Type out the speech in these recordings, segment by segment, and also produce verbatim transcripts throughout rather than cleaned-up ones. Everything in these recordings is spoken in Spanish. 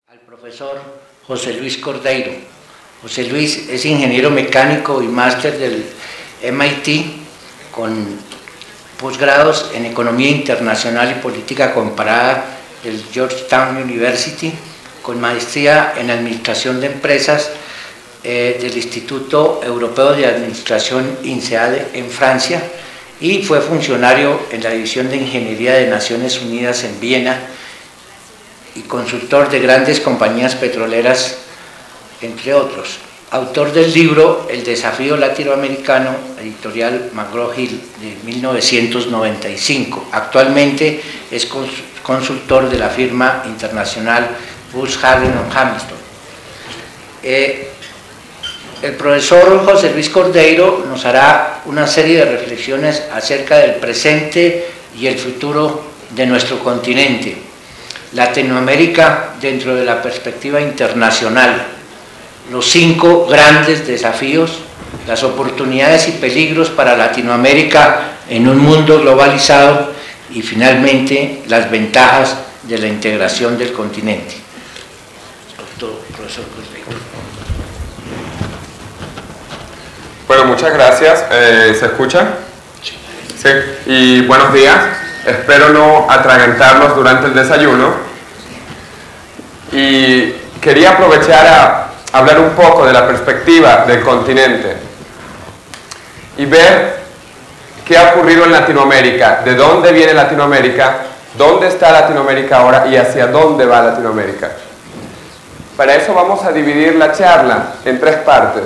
al profesor José Luis Cordeiro. José Luis es ingeniero mecánico y máster del M I T con posgrados en Economía Internacional y Política Comparada del Georgetown University, con maestría en Administración de Empresas eh, del Instituto Europeo de Administración INSEAD en Francia, y fue funcionario en la División de Ingeniería de Naciones Unidas en Viena y consultor de grandes compañías petroleras, entre otros. Autor del libro El desafío latinoamericano, editorial McGraw-Hill, de mil novecientos noventa y cinco. Actualmente es consultor de la firma internacional Booz Allen Hamilton. Eh, el profesor José Luis Cordeiro nos hará una serie de reflexiones acerca del presente y el futuro de nuestro continente, Latinoamérica dentro de la perspectiva internacional, los cinco grandes desafíos, las oportunidades y peligros para Latinoamérica en un mundo globalizado y finalmente las ventajas de la integración del continente. Doctor profesor Cordeiro. Bueno, muchas gracias. Eh, ¿Se escucha? Sí. Sí. Y buenos días. Espero no atragantarlos durante el desayuno. Y quería aprovechar a hablar un poco de la perspectiva del continente y ver qué ha ocurrido en Latinoamérica, de dónde viene Latinoamérica, dónde está Latinoamérica ahora y hacia dónde va Latinoamérica. Para eso vamos a dividir la charla en tres partes.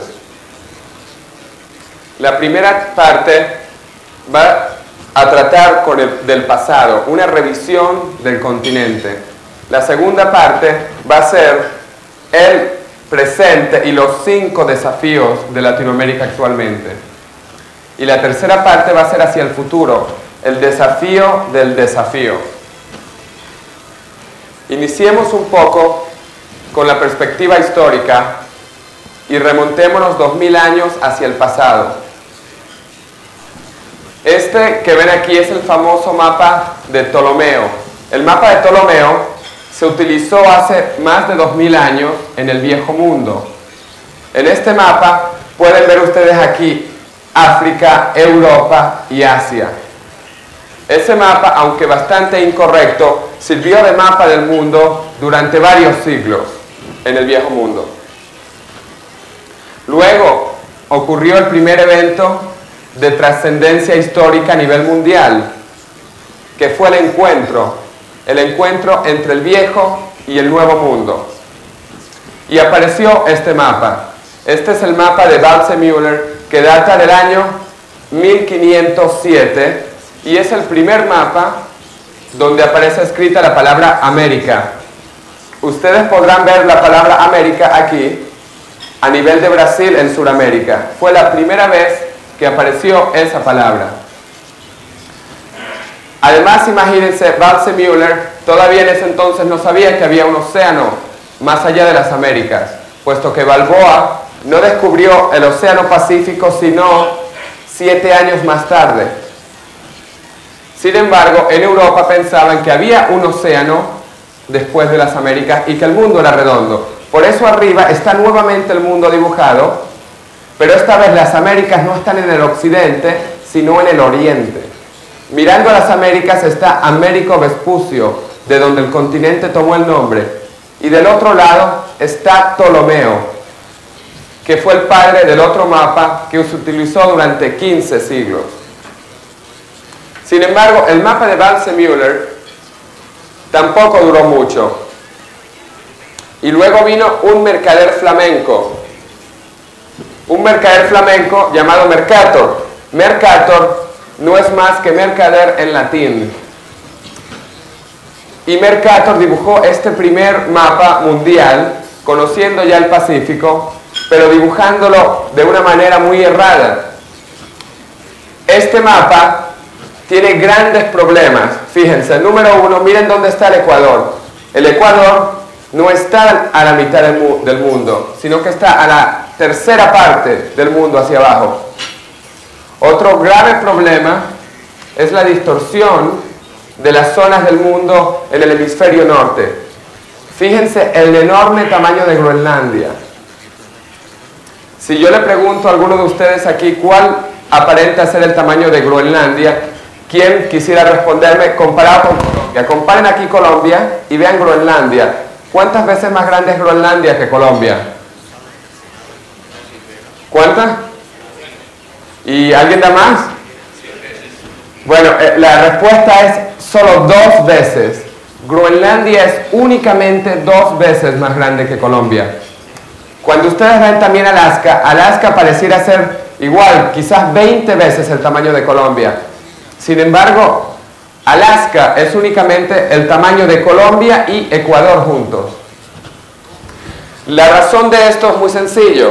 La primera parte va a tratar con el, del pasado, una revisión del continente. La segunda parte va a ser el presente y los cinco desafíos de Latinoamérica actualmente. Y la tercera parte va a ser hacia el futuro, el desafío del desafío. Iniciemos un poco con la perspectiva histórica y remontémonos dos mil años hacia el pasado. Este que ven aquí es el famoso mapa de Ptolomeo. El mapa de Ptolomeo se utilizó hace más de dos mil años en el Viejo Mundo. En este mapa pueden ver ustedes aquí África, Europa y Asia. Ese mapa, aunque bastante incorrecto, sirvió de mapa del mundo durante varios siglos en el Viejo Mundo. Luego ocurrió el primer evento de trascendencia histórica a nivel mundial, que fue el encuentro, el encuentro entre el viejo y el nuevo mundo. Y apareció este mapa. Este es el mapa de Waldseemüller, que data del año mil quinientos siete, y es el primer mapa donde aparece escrita la palabra América. Ustedes podrán ver la palabra América aquí, a nivel de Brasil en Sudamérica. Fue la primera vez que apareció esa palabra. Además, imagínense, Waldseemüller todavía en ese entonces no sabía que había un océano más allá de las Américas, puesto que Balboa no descubrió el océano Pacífico sino siete años más tarde. Sin embargo, en Europa pensaban que había un océano después de las Américas y que el mundo era redondo. Por eso arriba está nuevamente el mundo dibujado, pero esta vez las Américas no están en el occidente, sino en el oriente. Mirando a las Américas está Américo Vespucio, de donde el continente tomó el nombre, y del otro lado está Ptolomeo, que fue el padre del otro mapa que se utilizó durante quince siglos. Sin embargo, el mapa de Waldseemüller tampoco duró mucho. Y luego vino un mercader flamenco, un mercader flamenco llamado Mercator. Mercator no es más que mercader en latín. Y Mercator dibujó este primer mapa mundial, conociendo ya el Pacífico, pero dibujándolo de una manera muy errada. Este mapa tiene grandes problemas. Fíjense, número uno, miren dónde está el Ecuador. El Ecuador no está a la mitad del, mu del mundo, sino que está a la tercera parte del mundo hacia abajo. Otro grave problema es la distorsión de las zonas del mundo en el hemisferio norte. Fíjense el enorme tamaño de Groenlandia. Si yo le pregunto a alguno de ustedes aquí cuál aparenta ser el tamaño de Groenlandia, ¿quién quisiera responderme comparado con Colombia? Comparen aquí Colombia y vean Groenlandia. ¿Cuántas veces más grande es Groenlandia que Colombia? ¿Cuántas? ¿Y alguien da más? Bueno, eh, la respuesta es solo dos veces. Groenlandia es únicamente dos veces más grande que Colombia. Cuando ustedes ven también Alaska, Alaska pareciera ser igual, quizás veinte veces el tamaño de Colombia. Sin embargo, Alaska es únicamente el tamaño de Colombia y Ecuador juntos. La razón de esto es muy sencillo.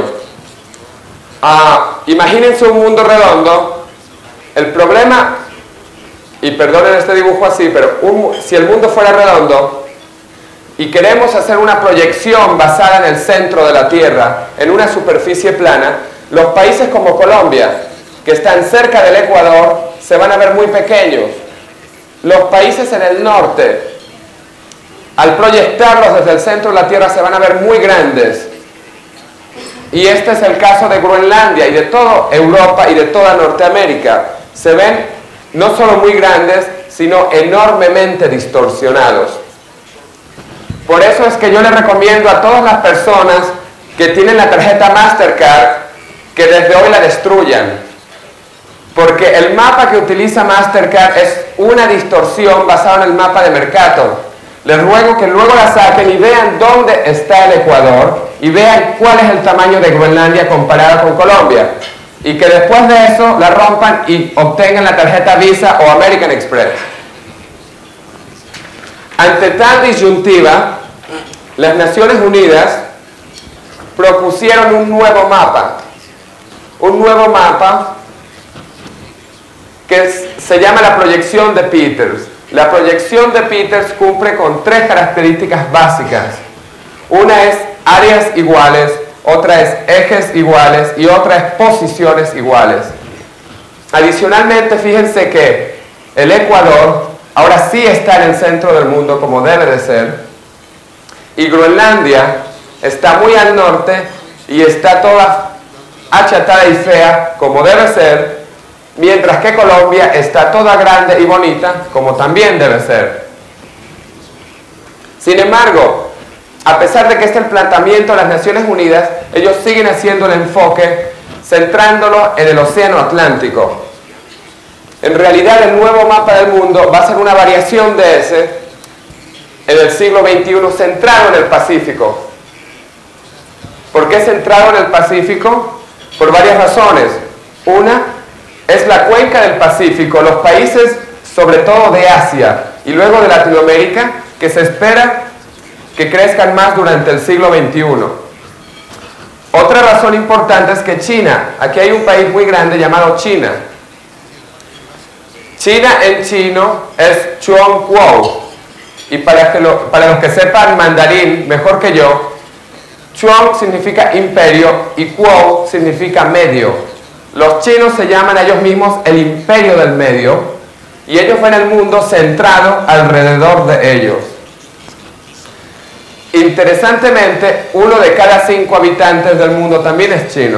Uh, imagínense un mundo redondo. El problema, y perdonen este dibujo así, pero un, si el mundo fuera redondo y queremos hacer una proyección basada en el centro de la Tierra, en una superficie plana, los países como Colombia, que están cerca del Ecuador, se van a ver muy pequeños. Los países en el norte, al proyectarlos desde el centro de la Tierra, se van a ver muy grandes. Y este es el caso de Groenlandia y de toda Europa y de toda Norteamérica. Se ven no solo muy grandes, sino enormemente distorsionados. Por eso es que yo les recomiendo a todas las personas que tienen la tarjeta Mastercard que desde hoy la destruyan. Porque el mapa que utiliza Mastercard es una distorsión basada en el mapa de Mercator. Les ruego que luego la saquen y vean dónde está el Ecuador y vean cuál es el tamaño de Groenlandia comparada con Colombia. Y que después de eso la rompan y obtengan la tarjeta Visa o American Express. Ante tal disyuntiva, las Naciones Unidas propusieron un nuevo mapa. Un nuevo mapa que es, se llama la proyección de Peters. La proyección de Peters cumple con tres características básicas. Una es áreas iguales, otra es ejes iguales y otra es posiciones iguales. Adicionalmente, fíjense que el Ecuador ahora sí está en el centro del mundo como debe de ser, y Groenlandia está muy al norte y está toda achatada y fea como debe ser, mientras que Colombia está toda grande y bonita como también debe ser. Sin embargo, a pesar de que este es el planteamiento de las Naciones Unidas, ellos siguen haciendo el enfoque centrándolo en el Océano Atlántico. En realidad, el nuevo mapa del mundo va a ser una variación de ese en el siglo veintiuno, centrado en el Pacífico. ¿Por qué centrado en el Pacífico? Por varias razones. Una es la cuenca del Pacífico, los países sobre todo de Asia y luego de Latinoamérica, que se espera que crezcan más durante el siglo veintiuno. Otra razón importante es que China, aquí hay un país muy grande llamado China. China en chino es Chuan Kuo, y para, que lo, para los que sepan mandarín mejor que yo, Chuan significa imperio y Kuo significa medio. Los chinos se llaman a ellos mismos el imperio del medio y ellos ven el mundo centrado alrededor de ellos. Interesantemente, uno de cada cinco habitantes del mundo también es chino.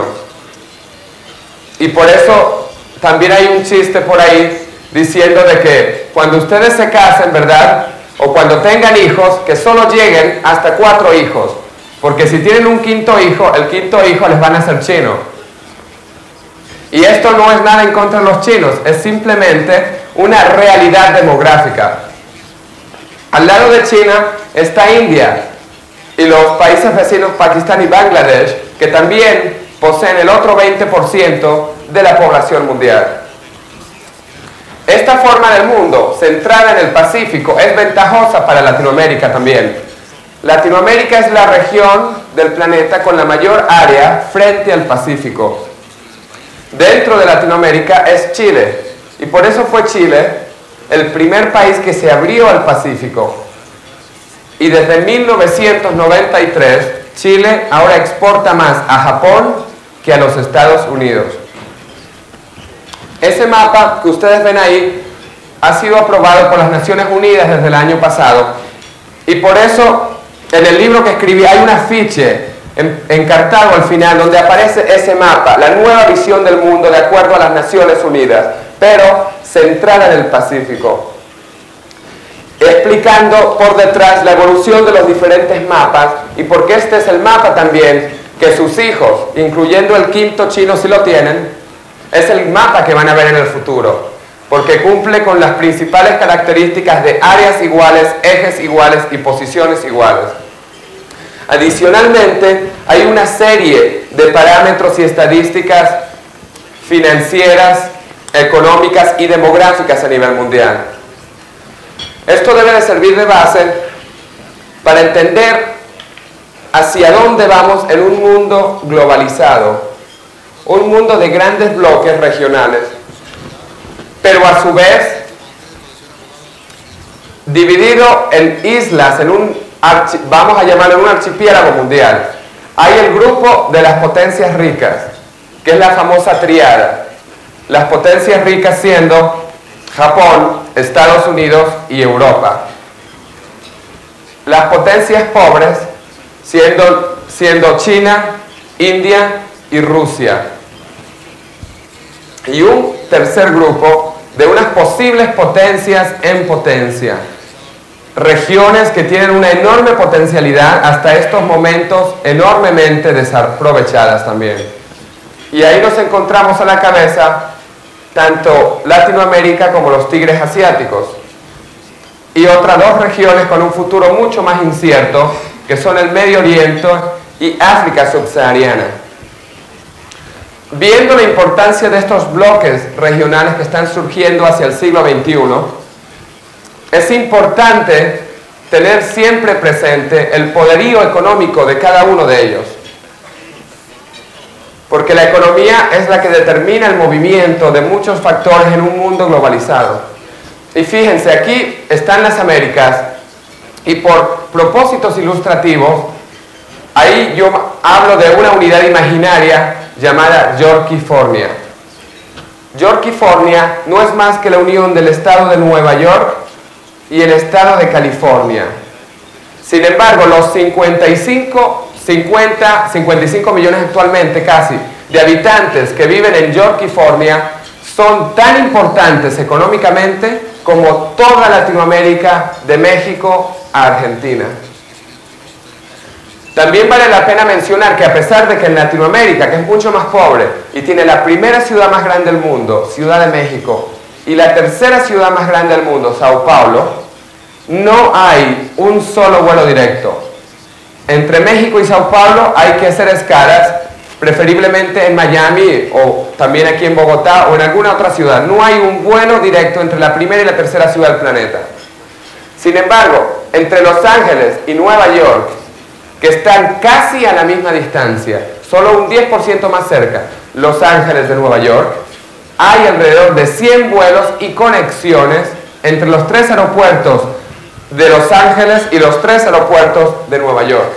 Y por eso también hay un chiste por ahí diciendo de que cuando ustedes se casen, ¿verdad? O cuando tengan hijos, que solo lleguen hasta cuatro hijos. Porque si tienen un quinto hijo, el quinto hijo les van a ser chino. Y esto no es nada en contra de los chinos, es simplemente una realidad demográfica. Al lado de China está India y los países vecinos Pakistán y Bangladesh, que también poseen el otro veinte por ciento de la población mundial. Esta forma del mundo, centrada en el Pacífico, es ventajosa para Latinoamérica también. Latinoamérica es la región del planeta con la mayor área frente al Pacífico. Dentro de Latinoamérica es Chile, y por eso fue Chile el primer país que se abrió al Pacífico. Y desde mil novecientos noventa y tres, Chile ahora exporta más a Japón que a los Estados Unidos. Ese mapa que ustedes ven ahí ha sido aprobado por las Naciones Unidas desde el año pasado, y por eso En el libro que escribí hay un afiche en, encartado al final donde aparece ese mapa, la nueva visión del mundo de acuerdo a las Naciones Unidas, pero centrada en el Pacífico, explicando por detrás la evolución de los diferentes mapas y porque este es el mapa también que sus hijos, incluyendo el quinto chino si lo tienen, es el mapa que van a ver en el futuro, porque cumple con las principales características de áreas iguales, ejes iguales y posiciones iguales. Adicionalmente, hay una serie de parámetros y estadísticas financieras, económicas y demográficas a nivel mundial. Esto debe de servir de base para entender hacia dónde vamos en un mundo globalizado, un mundo de grandes bloques regionales, pero a su vez dividido en islas, en un vamos a llamarlo un archipiélago mundial. Hay el grupo de las potencias ricas, que es la famosa triada. Las potencias ricas siendo Japón, Estados Unidos y Europa. Las potencias pobres siendo, siendo China, India y Rusia. Y un tercer grupo de unas posibles potencias en potencia. Regiones que tienen una enorme potencialidad, hasta estos momentos enormemente desaprovechadas también. Y ahí nos encontramos a la cabeza tanto Latinoamérica como los tigres asiáticos. Y otras dos regiones con un futuro mucho más incierto, que son el Medio Oriente y África subsahariana. Viendo la importancia de estos bloques regionales que están surgiendo hacia el siglo veintiuno, es importante tener siempre presente el poderío económico de cada uno de ellos. Porque la economía es la que determina el movimiento de muchos factores en un mundo globalizado. Y fíjense, aquí están las Américas, y por propósitos ilustrativos, ahí yo hablo de una unidad imaginaria llamada Yorkifornia. Yorkifornia no es más que la unión del estado de Nueva York y el estado de California. Sin embargo, los cincuenta y cinco, cincuenta, cincuenta y cinco millones actualmente casi de habitantes que viven en Yorkifornia son tan importantes económicamente como toda Latinoamérica, de México a Argentina. También vale la pena mencionar que a pesar de que en Latinoamérica, que es mucho más pobre y tiene la primera ciudad más grande del mundo, Ciudad de México, y la tercera ciudad más grande del mundo, Sao Paulo, no hay un solo vuelo directo. Entre México y Sao Paulo hay que hacer escalas, preferiblemente en Miami o también aquí en Bogotá o en alguna otra ciudad. No hay un vuelo directo entre la primera y la tercera ciudad del planeta. Sin embargo, entre Los Ángeles y Nueva York, que están casi a la misma distancia, solo un diez por ciento más cerca, Los Ángeles de Nueva York, hay alrededor de cien vuelos y conexiones entre los tres aeropuertos de Los Ángeles y los tres aeropuertos de Nueva York.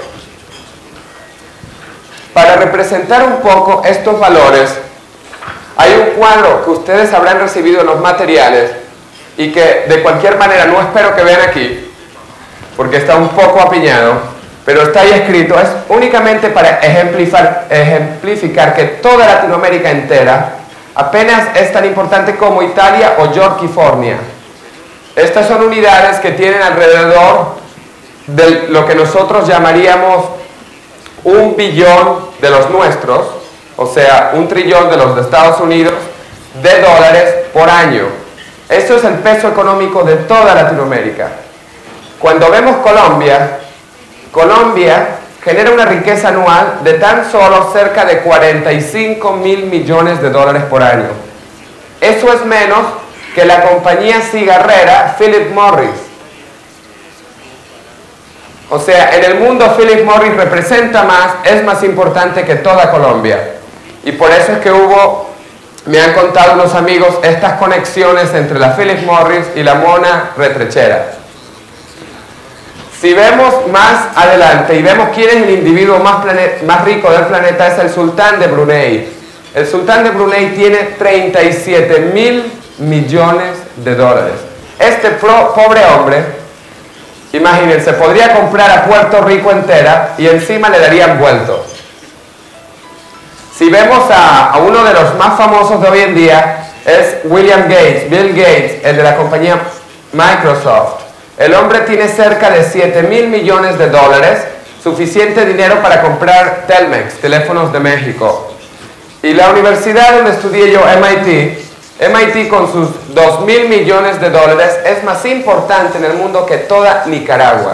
Para representar un poco estos valores, hay un cuadro que ustedes habrán recibido en los materiales y que de cualquier manera no espero que vean aquí, porque está un poco apiñado, pero está ahí escrito. Es únicamente para ejemplificar, ejemplificar que toda Latinoamérica entera apenas es tan importante como Italia o Yorkifornia. Estas son unidades que tienen alrededor de lo que nosotros llamaríamos un billón de los nuestros, o sea, un trillón de los de Estados Unidos, de dólares por año. Eso es el peso económico de toda Latinoamérica. Cuando vemos Colombia, Colombia genera una riqueza anual de tan solo cerca de cuarenta y cinco mil millones de dólares por año. Eso es menos que la compañía cigarrera Philip Morris. O sea, en el mundo Philip Morris representa más, es más importante que toda Colombia. Y por eso es que hubo, me han contado unos amigos, estas conexiones entre la Philip Morris y la Mona Retrechera. Si vemos más adelante y vemos quién es el individuo más, más rico del planeta, es el sultán de Brunei. El sultán de Brunei tiene treinta y siete mil millones de dólares. Este pro, pobre hombre Imagínense, podría comprar a Puerto Rico entera y encima le darían vuelto. Si vemos a, a uno de los más famosos de hoy en día, es William Gates, Bill Gates, el de la compañía Microsoft. El hombre tiene cerca de siete mil millones de dólares, suficiente dinero para comprar Telmex, teléfonos de México. Y la universidad donde estudié yo, M I T, M I T con sus dos mil millones de dólares es más importante en el mundo que toda Nicaragua.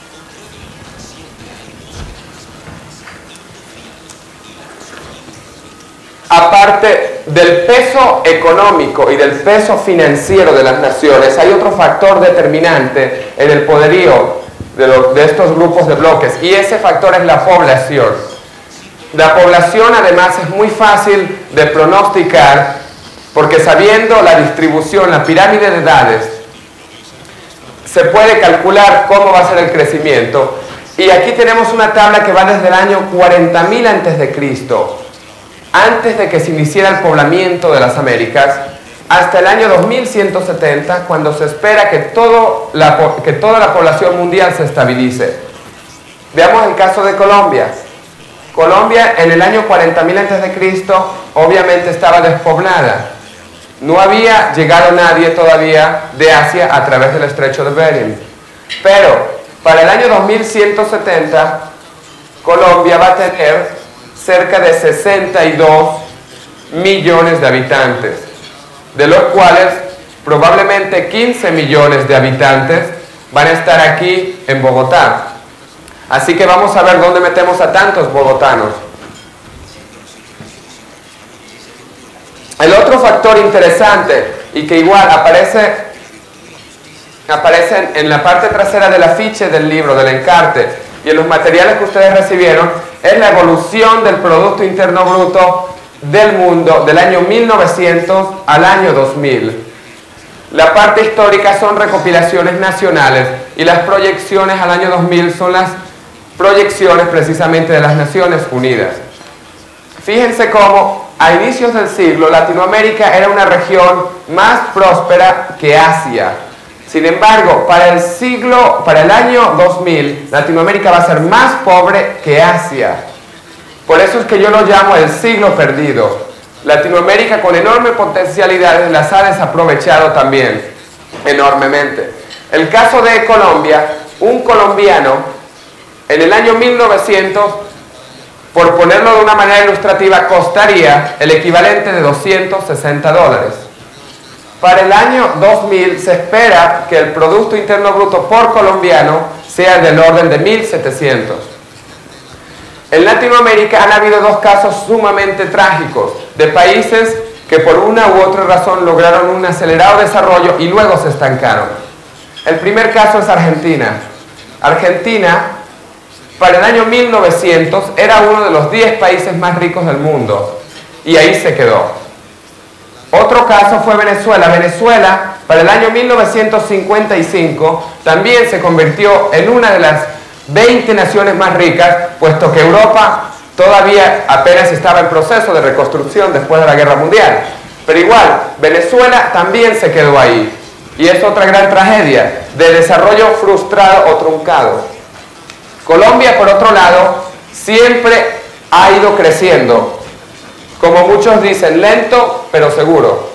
Aparte del peso económico y del peso financiero de las naciones, hay otro factor determinante en el poderío de, los, de estos grupos de bloques, y ese factor es la población. La población además es muy fácil de pronosticar, porque sabiendo la distribución, la pirámide de edades, se puede calcular cómo va a ser el crecimiento. Y aquí tenemos una tabla que va desde el año cuarenta mil antes de Cristo, antes de que se iniciara el poblamiento de las Américas, hasta el año dos mil ciento setenta, cuando se espera que, todo la, que toda la población mundial se estabilice. Veamos el caso de Colombia. Colombia en el año cuarenta mil antes de Cristo obviamente estaba despoblada. No había llegado nadie todavía de Asia a través del estrecho de Bering. Pero para el año dos mil ciento setenta, Colombia va a tener cerca de sesenta y dos millones de habitantes, de los cuales probablemente quince millones de habitantes van a estar aquí en Bogotá. Así que vamos a ver dónde metemos a tantos bogotanos. El otro factor interesante y que igual aparece, aparece en la parte trasera del afiche del libro, del encarte, y en los materiales que ustedes recibieron, es la evolución del Producto Interno Bruto del mundo del año mil novecientos al año dos mil. La parte histórica son recopilaciones nacionales y las proyecciones al año dos mil son las proyecciones precisamente de las Naciones Unidas. Fíjense cómo a inicios del siglo Latinoamérica era una región más próspera que Asia. Sin embargo, para el siglo, para el año dos mil, Latinoamérica va a ser más pobre que Asia. Por eso es que yo lo llamo el siglo perdido. Latinoamérica, con enormes potencialidades, las ha desaprovechado también enormemente. El caso de Colombia, un colombiano en el año mil novecientos, por ponerlo de una manera ilustrativa, costaría el equivalente de doscientos sesenta dólares. Para el año dos mil se espera que el Producto Interno Bruto por colombiano sea del orden de mil setecientos. En Latinoamérica han habido dos casos sumamente trágicos de países que por una u otra razón lograron un acelerado desarrollo y luego se estancaron. El primer caso es Argentina. Argentina, para el año mil novecientos, era uno de los diez países más ricos del mundo y ahí se quedó. Otro caso fue Venezuela. Venezuela, para el año mil novecientos cincuenta y cinco, también se convirtió en una de las veinte naciones más ricas, puesto que Europa todavía apenas estaba en proceso de reconstrucción después de la Guerra Mundial. Pero igual, Venezuela también se quedó ahí. Y es otra gran tragedia de desarrollo frustrado o truncado. Colombia, por otro lado, siempre ha ido creciendo. Como muchos dicen, lento pero seguro.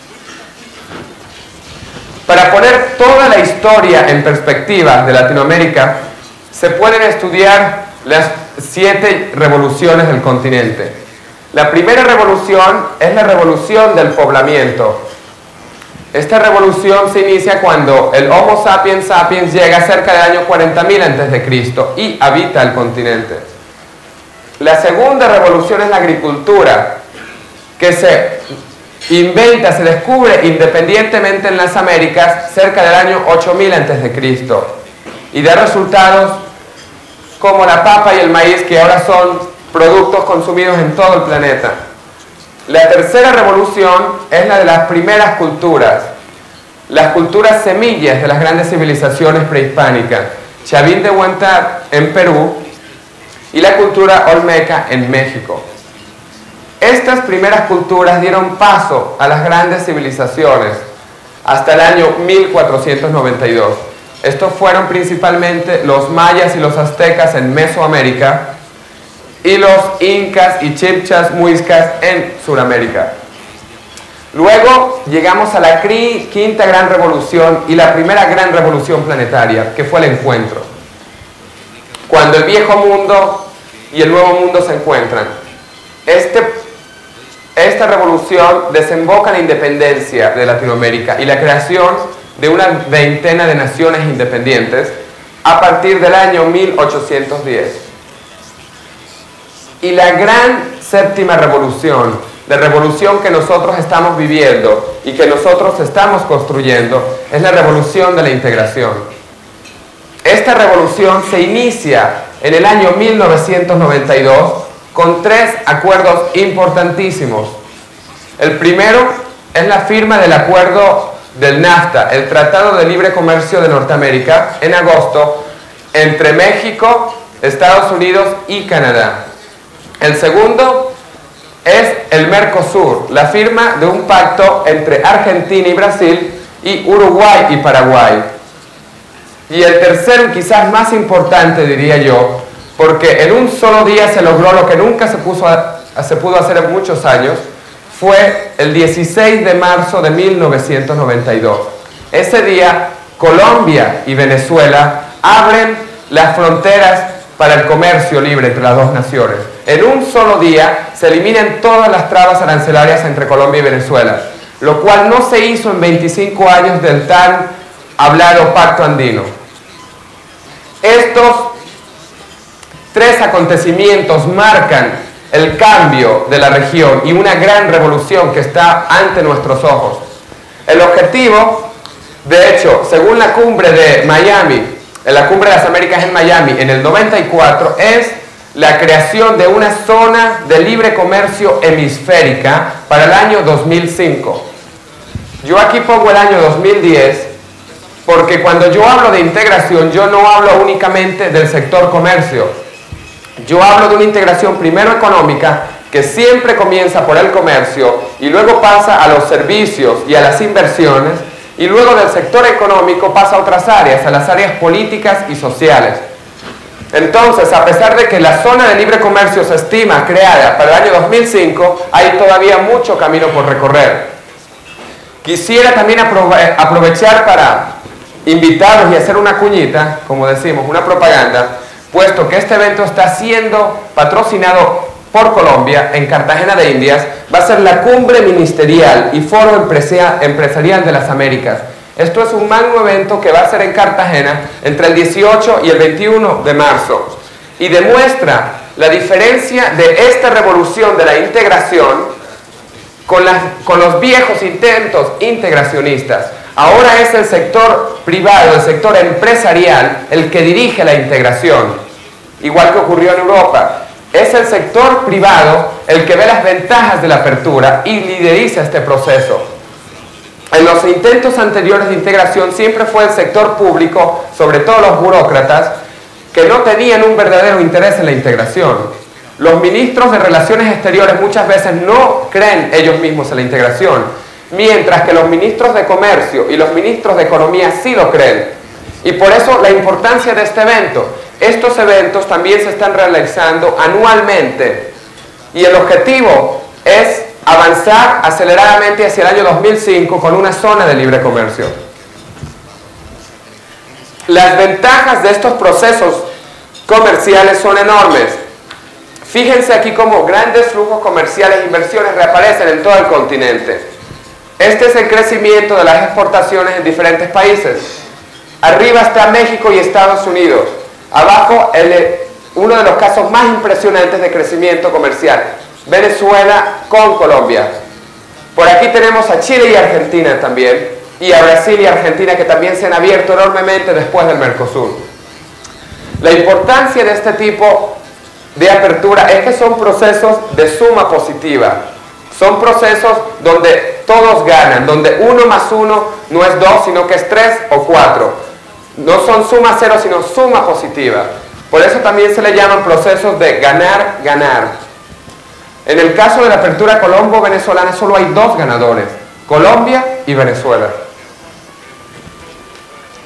Para poner toda la historia en perspectiva de Latinoamérica, se pueden estudiar las siete revoluciones del continente. La primera revolución es la revolución del poblamiento. Esta revolución se inicia cuando el Homo sapiens sapiens llega cerca del año cuarenta mil antes de Cristo y habita el continente. La segunda revolución es la agricultura, que se inventa, se descubre independientemente en las Américas cerca del año ocho mil antes de Cristo y da resultados como la papa y el maíz, que ahora son productos consumidos en todo el planeta. La tercera revolución es la de las primeras culturas, las culturas semillas de las grandes civilizaciones prehispánicas, Chavín de Huántar en Perú y la cultura olmeca en México. Estas primeras culturas dieron paso a las grandes civilizaciones hasta el año mil cuatrocientos noventa y dos. Estos fueron principalmente los mayas y los aztecas en Mesoamérica y los incas y chibchas muiscas en Sudamérica. Luego llegamos a la quinta gran revolución y la primera gran revolución planetaria, que fue el encuentro. Cuando el viejo mundo y el nuevo mundo se encuentran. Este, esta revolución desemboca en la independencia de Latinoamérica y la creación de una veintena de naciones independientes a partir del año mil ochocientos diez. Y la gran séptima revolución, la revolución que nosotros estamos viviendo y que nosotros estamos construyendo, es la revolución de la integración. Esta revolución se inicia en el año mil novecientos noventa y dos con tres acuerdos importantísimos. El primero es la firma del acuerdo del NAFTA, el Tratado de Libre Comercio de Norteamérica, en agosto, entre México, Estados Unidos y Canadá. El segundo es el Mercosur, la firma de un pacto entre Argentina y Brasil y Uruguay y Paraguay. Y el tercero, quizás más importante, diría yo, porque en un solo día se logró lo que nunca se, puso a, se pudo hacer en muchos años, fue el dieciséis de marzo de mil novecientos noventa y dos. Ese día, Colombia y Venezuela abren las fronteras para el comercio libre entre las dos naciones. En un solo día se eliminan todas las trabas arancelarias entre Colombia y Venezuela, lo cual no se hizo en veinticinco años del tan hablado Pacto Andino. Estos tres acontecimientos marcan el cambio de la región y una gran revolución que está ante nuestros ojos. El objetivo, de hecho, según la cumbre de Miami, en la cumbre de las Américas en Miami, en el noventa y cuatro, es la creación de una zona de libre comercio hemisférica para el año dos mil cinco. Yo aquí pongo el año dos mil diez porque cuando yo hablo de integración, yo no hablo únicamente del sector comercio. Yo hablo de una integración primero económica, que siempre comienza por el comercio y luego pasa a los servicios y a las inversiones, y luego del sector económico pasa a otras áreas, a las áreas políticas y sociales. Entonces, a pesar de que la zona de libre comercio se estima creada para el año dos mil cinco, hay todavía mucho camino por recorrer. Quisiera también aprove- aprovechar para invitarlos y hacer una cuñita, como decimos, una propaganda, puesto que este evento está siendo patrocinado por Colombia en Cartagena de Indias. Va a ser la cumbre ministerial y foro empresarial de las Américas. Esto es un magno evento que va a ser en Cartagena entre el dieciocho y el veintiuno de marzo y demuestra la diferencia de esta revolución de la integración con, las, con los viejos intentos integracionistas. Ahora es el sector privado, el sector empresarial, el que dirige la integración, igual que ocurrió en Europa. Es el sector privado el que ve las ventajas de la apertura y lideriza este proceso. En los intentos anteriores de integración siempre fue el sector público, sobre todo los burócratas, que no tenían un verdadero interés en la integración. Los ministros de Relaciones Exteriores muchas veces no creen ellos mismos en la integración, mientras que los ministros de Comercio y los ministros de Economía sí lo creen. Y por eso la importancia de este evento. Estos eventos también se están realizando anualmente y el objetivo es avanzar aceleradamente hacia el año dos mil cinco con una zona de libre comercio. Las ventajas de estos procesos comerciales son enormes. Fíjense aquí cómo grandes flujos comerciales e inversiones reaparecen en todo el continente. Este es el crecimiento de las exportaciones en diferentes países. Arriba está México y Estados Unidos. Abajo, el, uno de los casos más impresionantes de crecimiento comercial, Venezuela con Colombia. Por aquí tenemos a Chile y Argentina también, y a Brasil y Argentina, que también se han abierto enormemente después del Mercosur. La importancia de este tipo de apertura es que son procesos de suma positiva. Son procesos donde todos ganan, donde uno más uno no es dos, sino que es tres o cuatro. No son suma cero, sino suma positiva. Por eso también se le llaman procesos de ganar, ganar. En el caso de la apertura colombo-venezolana solo hay dos ganadores, Colombia y Venezuela.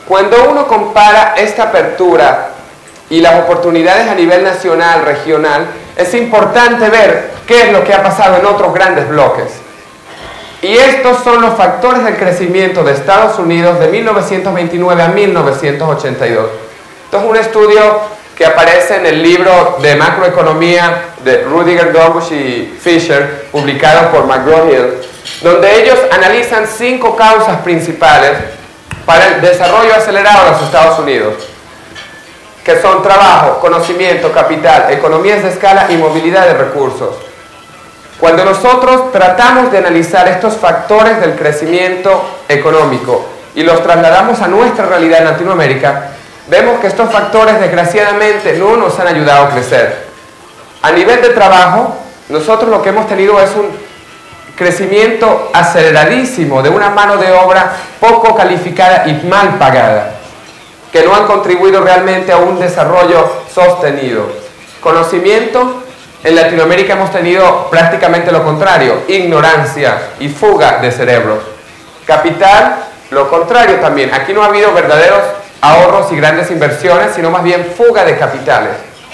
Cuando uno compara esta apertura y las oportunidades a nivel nacional, regional, es importante ver qué es lo que ha pasado en otros grandes bloques. Y estos son los factores del crecimiento de Estados Unidos de mil novecientos veintinueve a mil novecientos ochenta y dos. Esto es un estudio que aparece en el libro de macroeconomía de Rudiger, Dorbush y Fisher, publicado por McGraw-Hill, donde ellos analizan cinco causas principales para el desarrollo acelerado de los Estados Unidos, que son trabajo, conocimiento, capital, economías de escala y movilidad de recursos. Cuando nosotros tratamos de analizar estos factores del crecimiento económico y los trasladamos a nuestra realidad en Latinoamérica, vemos que estos factores desgraciadamente no nos han ayudado a crecer. A nivel de trabajo, nosotros lo que hemos tenido es un crecimiento aceleradísimo de una mano de obra poco calificada y mal pagada, que no han contribuido realmente a un desarrollo sostenido. Conocimiento, en Latinoamérica hemos tenido prácticamente lo contrario, ignorancia y fuga de cerebros. Capital, lo contrario también. Aquí no ha habido verdaderos ahorros y grandes inversiones, sino más bien fuga de capitales.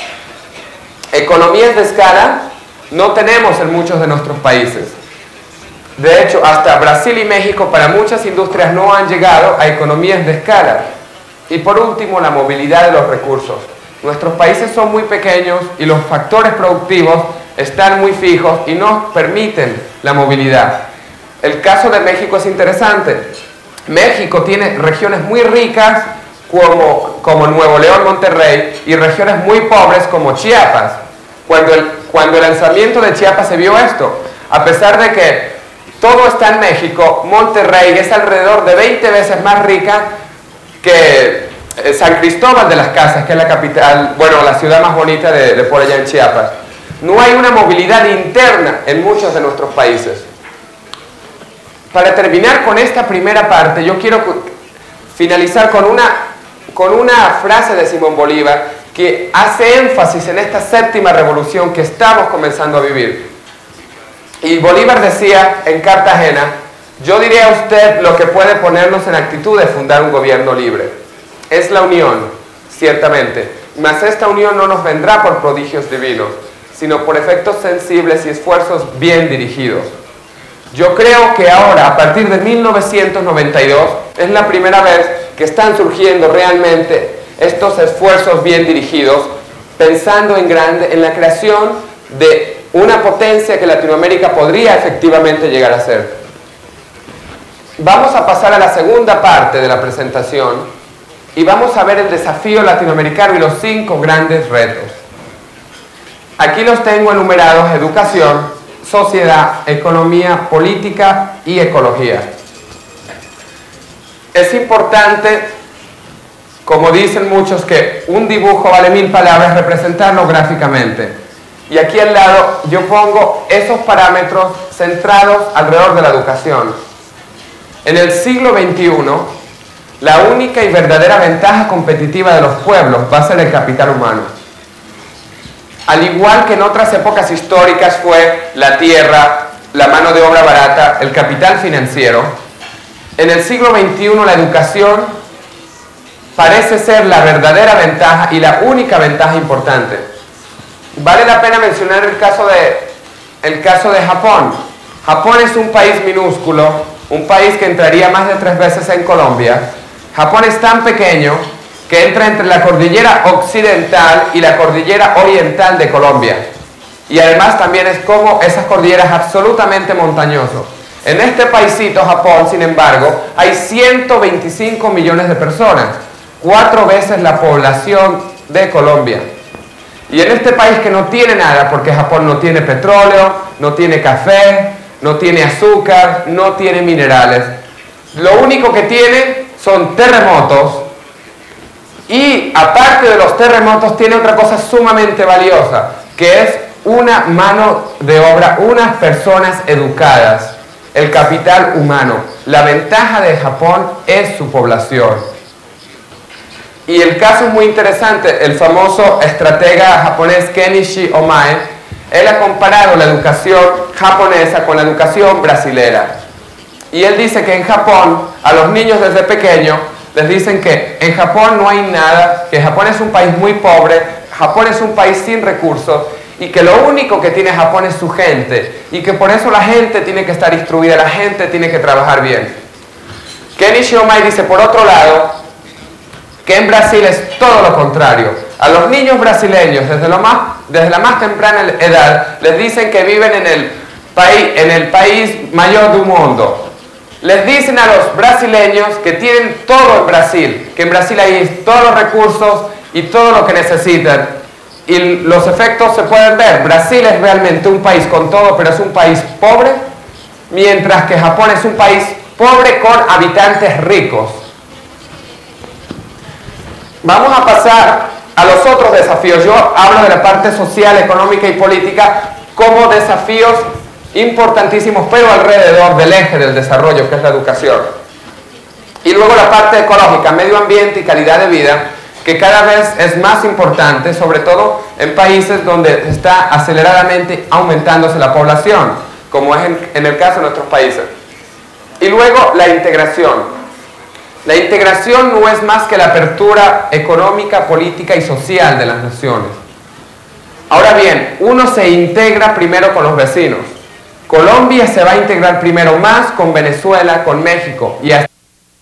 Economías de escala no tenemos en muchos de nuestros países. De hecho, hasta Brasil y México para muchas industrias no han llegado a economías de escala. Y por último, la movilidad de los recursos. Nuestros países son muy pequeños y los factores productivos están muy fijos y no permiten la movilidad. El caso de México es interesante. México tiene regiones muy ricas como, como Nuevo León, Monterrey, y regiones muy pobres como Chiapas. Cuando el, cuando el lanzamiento de Chiapas se vio esto, a pesar de que todo está en México, Monterrey es alrededor de veinte veces más rica que San Cristóbal de las Casas, que es la capital, bueno, la ciudad más bonita de, de por allá en Chiapas. No hay una movilidad interna en muchos de nuestros países. Para terminar con esta primera parte, yo quiero finalizar con una, con una frase de Simón Bolívar que hace énfasis en esta séptima revolución que estamos comenzando a vivir. Y Bolívar decía en Cartagena: yo diré a usted lo que puede ponernos en actitud de fundar un gobierno libre. Es la unión, ciertamente, mas esta unión no nos vendrá por prodigios divinos, sino por efectos sensibles y esfuerzos bien dirigidos. Yo creo que ahora, a partir de mil novecientos noventa y dos, es la primera vez que están surgiendo realmente estos esfuerzos bien dirigidos, pensando en grande, en la creación de una potencia que Latinoamérica podría efectivamente llegar a ser. Vamos a pasar a la segunda parte de la presentación y vamos a ver el desafío latinoamericano y los cinco grandes retos. Aquí los tengo enumerados: educación, sociedad, economía, política y ecología. Es importante, como dicen muchos, que un dibujo vale mil palabras, representarlo gráficamente. Y aquí al lado yo pongo esos parámetros centrados alrededor de la educación. En el siglo veintiuno, la única y verdadera ventaja competitiva de los pueblos va a ser el capital humano. Al igual que en otras épocas históricas fue la tierra, la mano de obra barata, el capital financiero, en el siglo veintiuno la educación parece ser la verdadera ventaja y la única ventaja importante. Vale la pena mencionar el caso de, el caso de Japón. Japón es un país minúsculo, un país que entraría más de tres veces en Colombia. Japón es tan pequeño que entra entre la cordillera occidental y la cordillera oriental de Colombia. Y además también es como esas cordilleras absolutamente montañosas. En este paisito, Japón, sin embargo, hay ciento veinticinco millones de personas, cuatro veces la población de Colombia. Y en este país que no tiene nada, porque Japón no tiene petróleo, no tiene café, no tiene azúcar, no tiene minerales, lo único que tiene son terremotos, y aparte de los terremotos tiene otra cosa sumamente valiosa, que es una mano de obra, unas personas educadas, el capital humano. La ventaja de Japón es su población. Y el caso es muy interesante. El famoso estratega japonés Kenichi Omae, él ha comparado la educación japonesa con la educación brasilera. Y él dice que en Japón a los niños desde pequeños les dicen que en Japón no hay nada, que Japón es un país muy pobre, Japón es un país sin recursos y que lo único que tiene Japón es su gente y que por eso la gente tiene que estar instruida, la gente tiene que trabajar bien. Kenichi Ohmae dice, por otro lado, que en Brasil es todo lo contrario. A los niños brasileños, desde, lo más, desde la más temprana edad, les dicen que viven en el, país, en el país mayor del mundo. Les dicen a los brasileños que tienen todo en Brasil, que en Brasil hay todos los recursos y todo lo que necesitan. Y los efectos se pueden ver. Brasil es realmente un país con todo, pero es un país pobre, mientras que Japón es un país pobre con habitantes ricos. Vamos a pasar a los otros desafíos. Yo hablo de la parte social, económica y política como desafíos importantísimos, pero alrededor del eje del desarrollo, que es la educación. Y luego la parte ecológica, medio ambiente y calidad de vida, que cada vez es más importante, sobre todo en países donde está aceleradamente aumentándose la población, como es en, en el caso de nuestros países. Y luego la integración. La integración no es más que la apertura económica, política y social de las naciones. Ahora bien, uno se integra primero con los vecinos. Colombia se va a integrar primero más con Venezuela, con México y así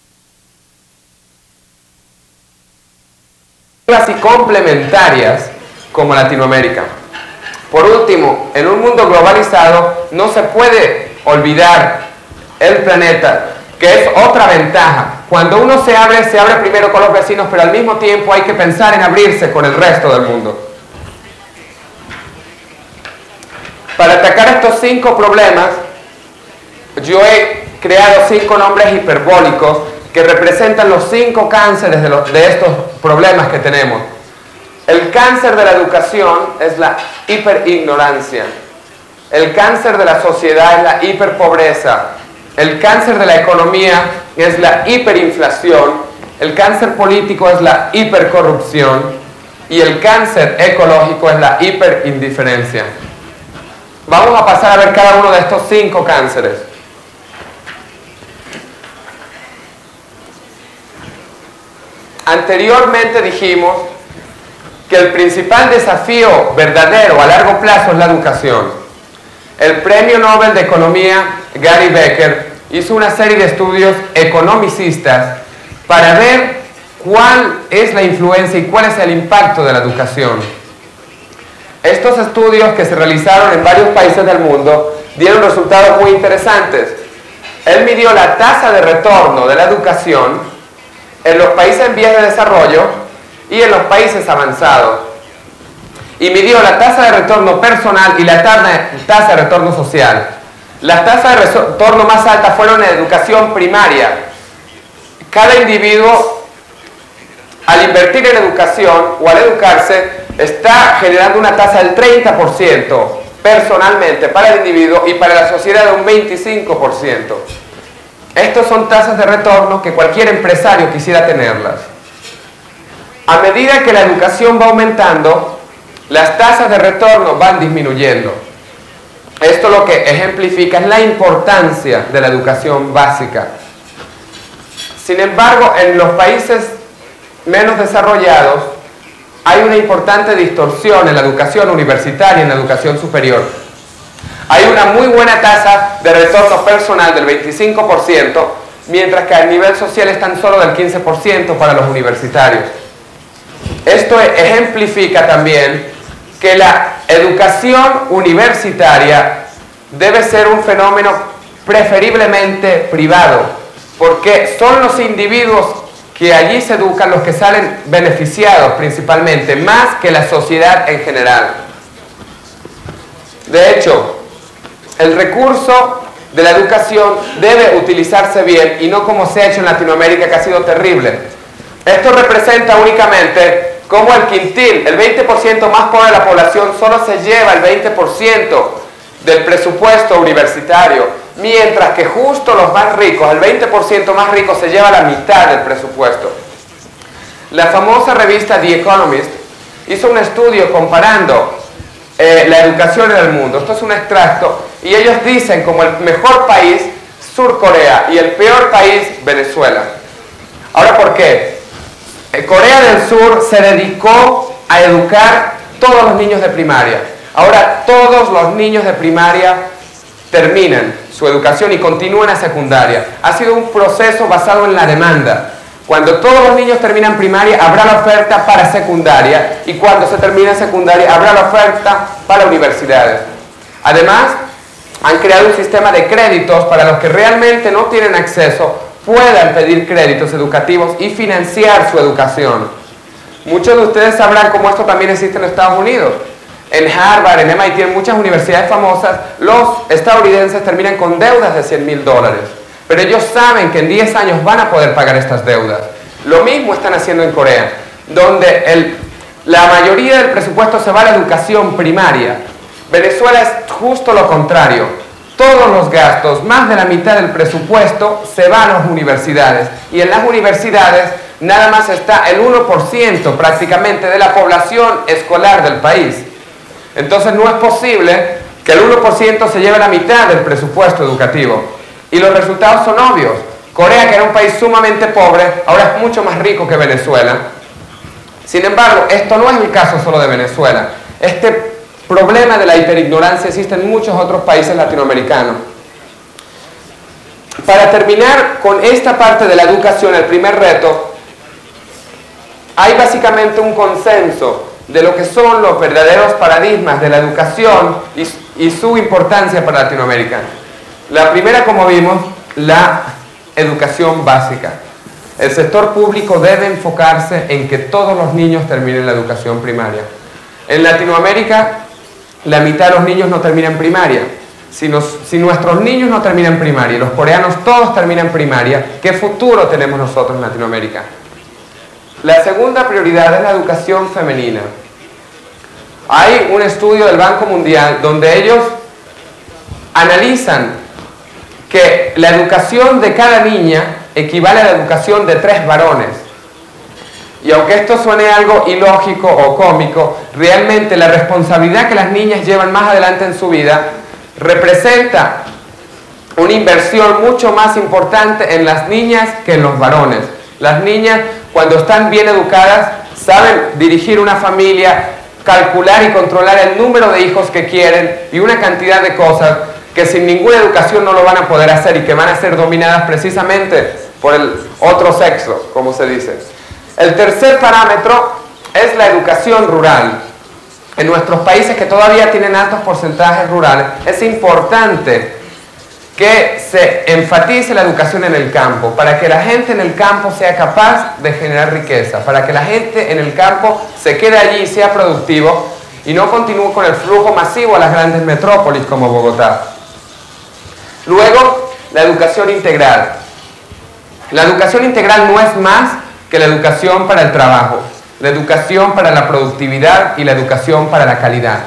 y complementarias como Latinoamérica. Por último, en un mundo globalizado no se puede olvidar el planeta, que es otra ventaja. Cuando uno se abre, se abre primero con los vecinos, pero al mismo tiempo hay que pensar en abrirse con el resto del mundo. Para atacar estos cinco problemas, yo he creado cinco nombres hiperbólicos que representan los cinco cánceres de, los, de estos problemas que tenemos. El cáncer de la educación es la hiperignorancia. El cáncer de la sociedad es la hiperpobreza. El cáncer de la economía es la hiperinflación. El cáncer político es la hipercorrupción. Y el cáncer ecológico es la hiperindiferencia. Vamos a pasar a ver cada uno de estos cinco cánceres. Anteriormente dijimos que el principal desafío verdadero a largo plazo es la educación. El premio Nobel de Economía Gary Becker hizo una serie de estudios economicistas para ver cuál es la influencia y cuál es el impacto de la educación. Estos estudios, que se realizaron en varios países del mundo, dieron resultados muy interesantes. Él midió la tasa de retorno de la educación en los países en vías de desarrollo y en los países avanzados. Y midió la tasa de retorno personal y la tasa de retorno social. Las tasas de retorno más altas fueron en educación primaria. Cada individuo, al invertir en educación o al educarse, está generando una tasa del treinta por ciento personalmente para el individuo y para la sociedad de un veinticinco por ciento. Estas son tasas de retorno que cualquier empresario quisiera tenerlas. A medida que la educación va aumentando, las tasas de retorno van disminuyendo. Esto lo que ejemplifica es la importancia de la educación básica. Sin embargo, en los países menos desarrollados hay una importante distorsión en la educación universitaria y en la educación superior. Hay una muy buena tasa de retorno personal del veinticinco por ciento, mientras que a nivel social es tan solo del quince por ciento para los universitarios. Esto ejemplifica también que la educación universitaria debe ser un fenómeno preferiblemente privado, porque son los individuos que allí se educan los que salen beneficiados principalmente, más que la sociedad en general. De hecho, el recurso de la educación debe utilizarse bien y no como se ha hecho en Latinoamérica, que ha sido terrible. Esto representa únicamente como el quintil, el veinte por ciento más pobre de la población, solo se lleva el veinte por ciento del presupuesto universitario, mientras que justo los más ricos, el veinte por ciento más rico, se lleva la mitad del presupuesto. La famosa revista The Economist hizo un estudio comparando eh, la educación en el mundo. Esto es un extracto, y ellos dicen como el mejor país Sur Corea y el peor país Venezuela. Ahora, ¿por qué? Corea del Sur se dedicó a educar todos los niños de primaria. Ahora todos los niños de primaria terminan su educación y continúan a secundaria. Ha sido un proceso basado en la demanda. Cuando todos los niños terminan primaria, habrá la oferta para secundaria, y cuando se termina secundaria, habrá la oferta para universidades. Además, han creado un sistema de créditos para los que realmente no tienen acceso, puedan pedir créditos educativos y financiar su educación. Muchos de ustedes sabrán cómo esto también existe en Estados Unidos. En Harvard, en M I T, en muchas universidades famosas, los estadounidenses terminan con deudas de cien mil dólares. Pero ellos saben que en diez años van a poder pagar estas deudas. Lo mismo están haciendo en Corea, donde el, la mayoría del presupuesto se va a la educación primaria. Venezuela es justo lo contrario. Todos los gastos, más de la mitad del presupuesto, se van a las universidades. Y en las universidades nada más está el uno por ciento prácticamente de la población escolar del país. Entonces no es posible que el uno por ciento se lleve la mitad del presupuesto educativo. Y los resultados son obvios. Corea, que era un país sumamente pobre, ahora es mucho más rico que Venezuela. Sin embargo, esto no es el caso solo de Venezuela. Este problema de la hiperignorancia existe en muchos otros países latinoamericanos. Para terminar con esta parte de la educación, el primer reto, hay básicamente un consenso de lo que son los verdaderos paradigmas de la educación y, y su importancia para Latinoamérica. La primera, como vimos, la educación básica. El sector público debe enfocarse en que todos los niños terminen la educación primaria. En Latinoamérica, la mitad de los niños no terminan primaria. Si, nos, si nuestros niños no terminan primaria y los coreanos todos terminan primaria, ¿qué futuro tenemos nosotros en Latinoamérica? La segunda prioridad es la educación femenina. Hay un estudio del Banco Mundial donde ellos analizan que la educación de cada niña equivale a la educación de tres varones. Y aunque esto suene algo ilógico o cómico, realmente la responsabilidad que las niñas llevan más adelante en su vida representa una inversión mucho más importante en las niñas que en los varones. Las niñas, cuando están bien educadas, saben dirigir una familia, calcular y controlar el número de hijos que quieren y una cantidad de cosas que sin ninguna educación no lo van a poder hacer y que van a ser dominadas precisamente por el otro sexo, como se dice. El tercer parámetro es la educación rural. En nuestros países que todavía tienen altos porcentajes rurales, es importante que se enfatice la educación en el campo, para que la gente en el campo sea capaz de generar riqueza, para que la gente en el campo se quede allí y sea productivo y no continúe con el flujo masivo a las grandes metrópolis como Bogotá. Luego, la educación integral. La educación integral no es más que la educación para el trabajo, la educación para la productividad y la educación para la calidad.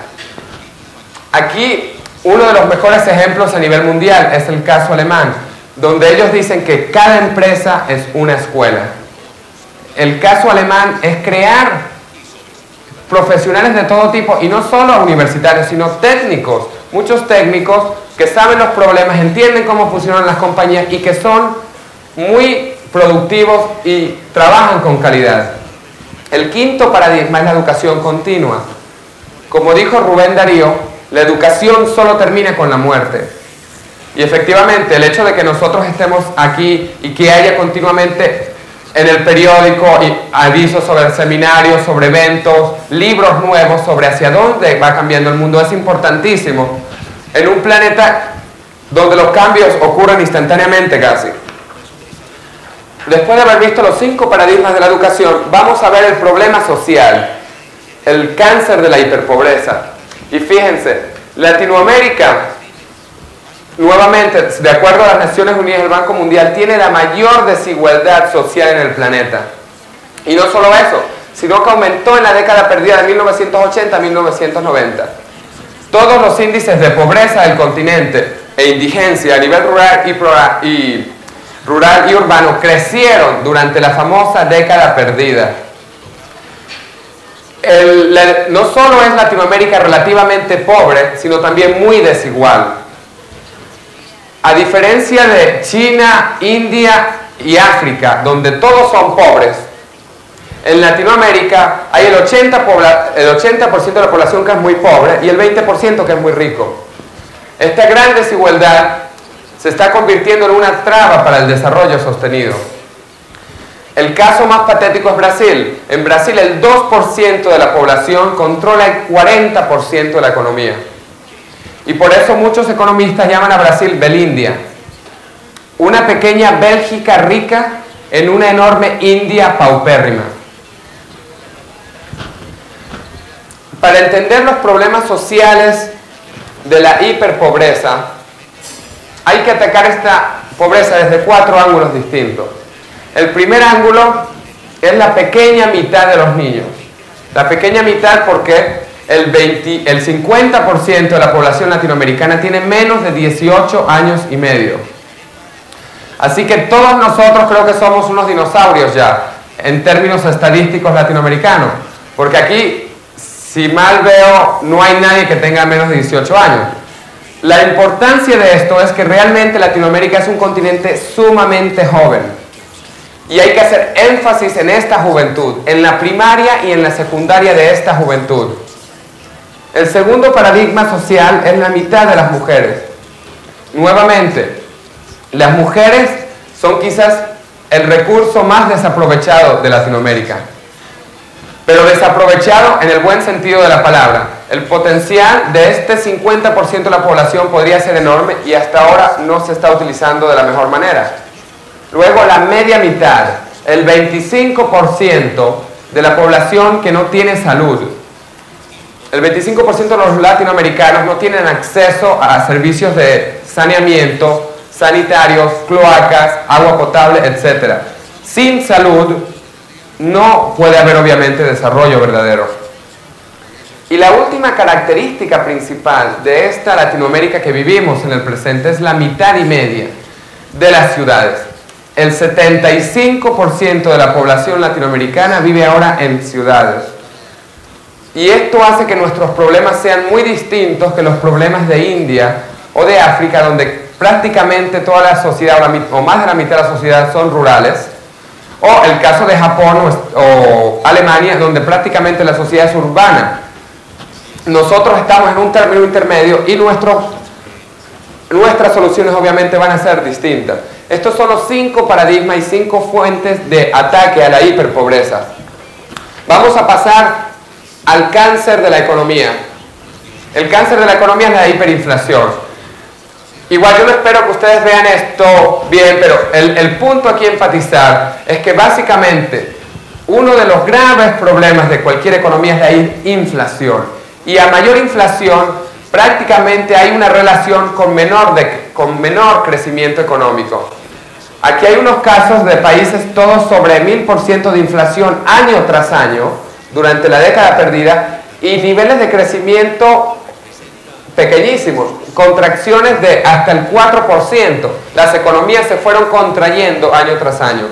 Aquí, uno de los mejores ejemplos a nivel mundial es el caso alemán, donde ellos dicen que cada empresa es una escuela. El caso alemán es crear profesionales de todo tipo, y no solo universitarios, sino técnicos, muchos técnicos que saben los problemas, entienden cómo funcionan las compañías y que son muy productivos y trabajan con calidad. El quinto paradigma es la educación continua. Como dijo Rubén Darío, la educación solo termina con la muerte. Y efectivamente, el hecho de que nosotros estemos aquí y que haya continuamente en el periódico avisos sobre seminarios, sobre eventos, libros nuevos sobre hacia dónde va cambiando el mundo es importantísimo en un planeta donde los cambios ocurren instantáneamente casi. Después de haber visto los cinco paradigmas de la educación, vamos a ver el problema social, el cáncer de la hiperpobreza. Y fíjense, Latinoamérica, nuevamente, de acuerdo a las Naciones Unidas y el Banco Mundial, tiene la mayor desigualdad social en el planeta. Y no solo eso, sino que aumentó en la década perdida de mil novecientos ochenta a mil novecientos noventa. Todos los índices de pobreza del continente e indigencia a nivel rural y, rural y, rural y urbano crecieron durante la famosa década perdida. El, la, no solo es Latinoamérica relativamente pobre, sino también muy desigual. A diferencia de China, India y África, donde todos son pobres, en Latinoamérica hay el ochenta por ciento de la población que es muy pobre y el veinte por ciento que es muy rico. Esta gran desigualdad se está convirtiendo en una traba para el desarrollo sostenido. El caso más patético es Brasil. En Brasil el dos por ciento de la población controla el cuarenta por ciento de la economía. Y por eso muchos economistas llaman a Brasil Belindia. Una pequeña Bélgica rica en una enorme India paupérrima. Para entender los problemas sociales de la hiperpobreza, hay que atacar esta pobreza desde cuatro ángulos distintos. El primer ángulo es la pequeña mitad de los niños. La pequeña mitad porque el, veinte, el cincuenta por ciento de la población latinoamericana tiene menos de dieciocho años y medio. Así que todos nosotros creo que somos unos dinosaurios ya, en términos estadísticos latinoamericanos. Porque aquí, si mal veo, no hay nadie que tenga menos de dieciocho años. La importancia de esto es que realmente Latinoamérica es un continente sumamente joven. Y hay que hacer énfasis en esta juventud, en la primaria y en la secundaria de esta juventud. El segundo paradigma social es la mitad de las mujeres. Nuevamente, las mujeres son quizás el recurso más desaprovechado de Latinoamérica. Pero desaprovechado en el buen sentido de la palabra. El potencial de este cincuenta por ciento de la población podría ser enorme y hasta ahora no se está utilizando de la mejor manera. Luego la media mitad, el veinticinco por ciento de la población que no tiene salud. El veinticinco por ciento de los latinoamericanos no tienen acceso a servicios de saneamiento, sanitarios, cloacas, agua potable, etcétera. Sin salud no puede haber obviamente desarrollo verdadero. Y la última característica principal de esta Latinoamérica que vivimos en el presente es la mitad y media de las ciudades. El setenta y cinco por ciento de la población latinoamericana vive ahora en ciudades. Y esto hace que nuestros problemas sean muy distintos que los problemas de India o de África, donde prácticamente toda la sociedad, o más de la mitad de la sociedad, son rurales. O el caso de Japón o Alemania, donde prácticamente la sociedad es urbana. Nosotros estamos en un término intermedio y nuestros, nuestras soluciones obviamente van a ser distintas. Estos son los cinco paradigmas y cinco fuentes de ataque a la hiperpobreza. Vamos a pasar al cáncer de la economía. El cáncer de la economía es la hiperinflación. Igual yo no espero que ustedes vean esto bien, pero el, el punto aquí a enfatizar es que básicamente uno de los graves problemas de cualquier economía es la inflación. Y a mayor inflación prácticamente hay una relación con menor, de, con menor crecimiento económico. Aquí hay unos casos de países todos sobre mil por ciento de inflación año tras año durante la década perdida y niveles de crecimiento pequeñísimos, contracciones de hasta el cuatro por ciento. Las economías se fueron contrayendo año tras año.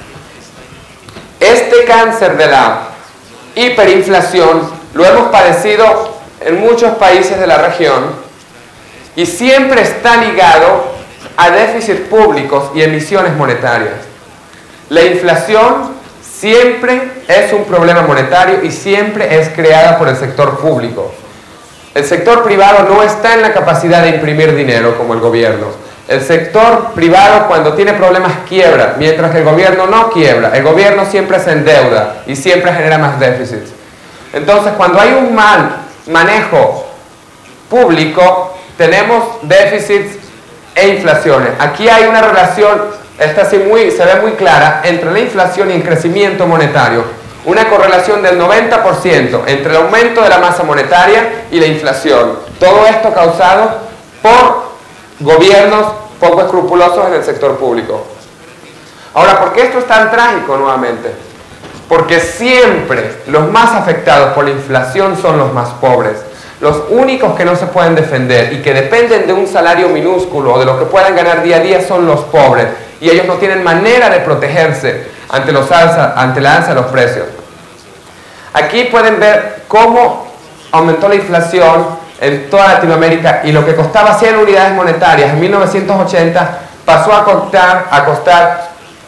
Este cáncer de la hiperinflación lo hemos padecido en muchos países de la región y siempre está ligado a déficits públicos y emisiones monetarias. La inflación siempre es un problema monetario y siempre es creada por el sector público. El sector privado no está en la capacidad de imprimir dinero como el gobierno. El sector privado cuando tiene problemas quiebra, mientras que el gobierno no quiebra. El gobierno siempre se endeuda y siempre genera más déficits. Entonces, cuando hay un mal manejo público, tenemos déficits e inflaciones. Aquí hay una relación, esta sí muy, se ve muy clara, entre la inflación y el crecimiento monetario. Una correlación del noventa por ciento entre el aumento de la masa monetaria y la inflación. Todo esto causado por gobiernos poco escrupulosos en el sector público. Ahora, ¿por qué esto es tan trágico nuevamente? Porque siempre los más afectados por la inflación son los más pobres. Los únicos que no se pueden defender y que dependen de un salario minúsculo o de lo que puedan ganar día a día son los pobres. Y ellos no tienen manera de protegerse ante, los alza, ante la alza de los precios. Aquí pueden ver cómo aumentó la inflación en toda Latinoamérica y lo que costaba cien unidades monetarias en mil novecientos ochenta pasó a costar, a costar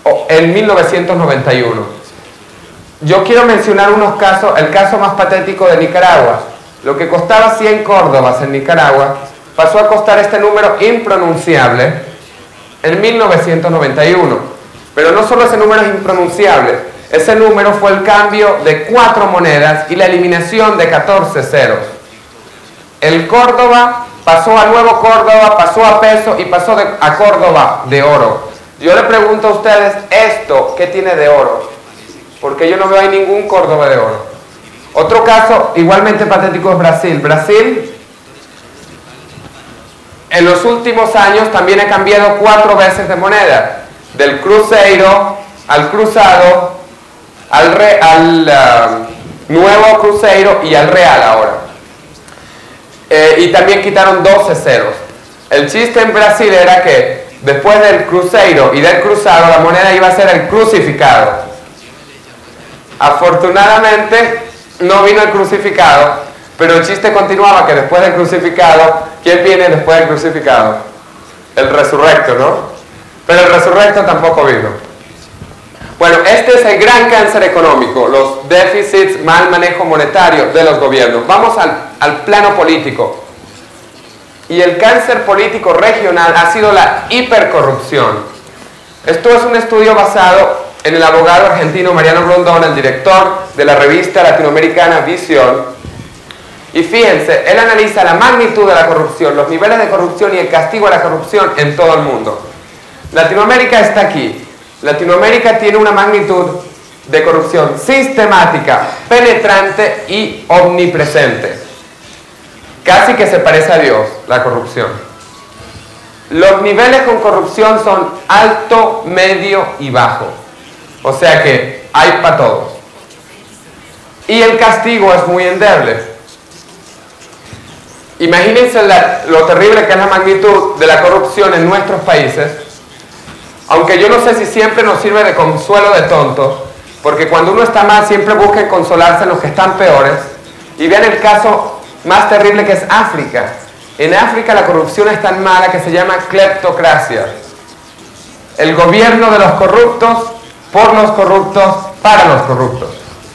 en mil novecientos noventa y uno. Yo quiero mencionar unos casos, el caso más patético de Nicaragua. Lo que costaba cien córdobas en Nicaragua pasó a costar este número impronunciable en mil novecientos noventa y uno. Pero no solo ese número es impronunciable, ese número fue el cambio de cuatro monedas y la eliminación de catorce ceros. El Córdoba pasó a nuevo Córdoba, pasó a peso y pasó de, a Córdoba de oro. Yo le pregunto a ustedes, ¿esto qué tiene de oro? Porque yo no veo ahí ningún Córdoba de oro. Otro caso igualmente patético es Brasil. Brasil en los últimos años también ha cambiado cuatro veces de moneda. Del cruzeiro al cruzado, al, re, al uh, nuevo cruzeiro y al real ahora. Eh, y también quitaron doce ceros. El chiste en Brasil era que después del cruzeiro y del cruzado la moneda iba a ser el crucificado. Afortunadamente no vino el crucificado, pero el chiste continuaba que después del crucificado, ¿quién viene después del crucificado? El resurrecto, ¿no? Pero el resurrecto tampoco vino. Bueno, este es el gran cáncer económico, los déficits, mal manejo monetario de los gobiernos. Vamos al, al plano político. Y el cáncer político regional ha sido la hipercorrupción. Esto es un estudio basado en el abogado argentino Mariano Rondón, el director de la revista latinoamericana Visión. Y fíjense, él analiza la magnitud de la corrupción, los niveles de corrupción y el castigo a la corrupción en todo el mundo. Latinoamérica está aquí. Latinoamérica tiene una magnitud de corrupción sistemática, penetrante y omnipresente. Casi que se parece a Dios, la corrupción. Los niveles con corrupción son alto, medio y bajo. O sea que hay para todos. Y el castigo es muy endeble. Imagínense la, lo terrible que es la magnitud de la corrupción en nuestros países. Aunque yo no sé si siempre nos sirve de consuelo de tontos, porque cuando uno está mal siempre busca consolarse en los que están peores. Y vean el caso más terrible que es África. En África la corrupción es tan mala que se llama cleptocracia. El gobierno de los corruptos, por los corruptos, para los corruptos.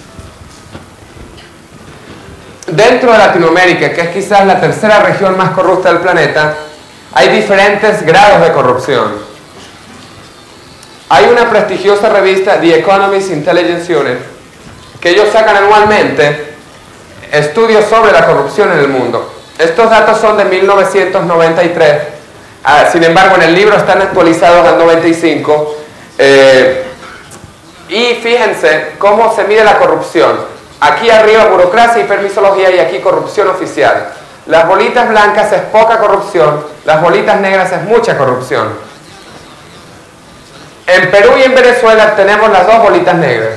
Dentro de Latinoamérica, que es quizás la tercera región más corrupta del planeta, hay diferentes grados de corrupción. Hay una prestigiosa revista, The Economist Intelligence Unit, que ellos sacan anualmente estudios sobre la corrupción en el mundo. Estos datos son de mil novecientos noventa y tres, ah, sin embargo en el libro están actualizados al noventa y cinco. Eh, y fíjense cómo se mide la corrupción. Aquí arriba burocracia y permisología y aquí corrupción oficial. Las bolitas blancas es poca corrupción, las bolitas negras es mucha corrupción. En Perú y en Venezuela tenemos las dos bolitas negras.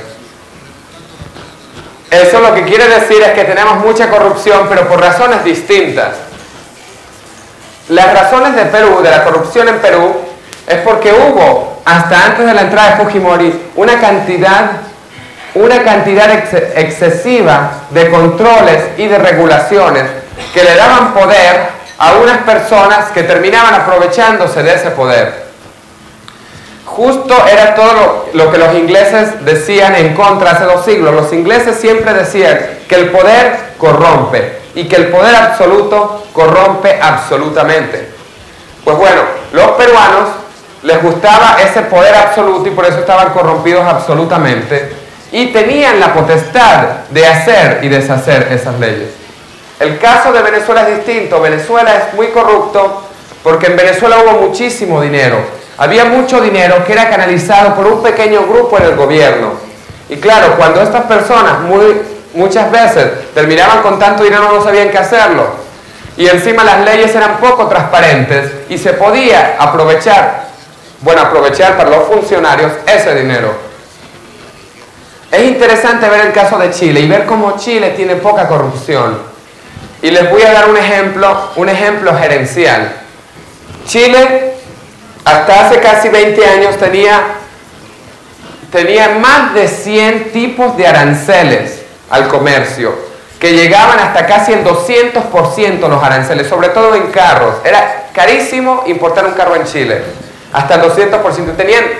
Eso lo que quiere decir es que tenemos mucha corrupción, pero por razones distintas. Las razones de Perú, de la corrupción en Perú, es porque hubo, hasta antes de la entrada de Fujimori, una cantidad, una cantidad ex excesiva de controles y de regulaciones que le daban poder a unas personas que terminaban aprovechándose de ese poder. Justo era todo lo, lo que los ingleses decían en contra hace dos siglos. Los ingleses siempre decían que el poder corrompe y que el poder absoluto corrompe absolutamente. Pues bueno, los peruanos les gustaba ese poder absoluto y por eso estaban corrompidos absolutamente y tenían la potestad de hacer y deshacer esas leyes. El caso de Venezuela es distinto. Venezuela es muy corrupto porque en Venezuela hubo muchísimo dinero. Había mucho dinero que era canalizado por un pequeño grupo en el gobierno. Y claro, cuando estas personas muy, muchas veces terminaban con tanto dinero no sabían qué hacerlo. Y encima las leyes eran poco transparentes y se podía aprovechar, bueno, aprovechar para los funcionarios ese dinero. Es interesante ver el caso de Chile y ver cómo Chile tiene poca corrupción. Y les voy a dar un ejemplo, un ejemplo gerencial. Chile hasta hace casi veinte años tenía, tenía más de cien tipos de aranceles al comercio, que llegaban hasta casi el doscientos por ciento los aranceles, sobre todo en carros. Era carísimo importar un carro en Chile, hasta el doscientos por ciento. Tenían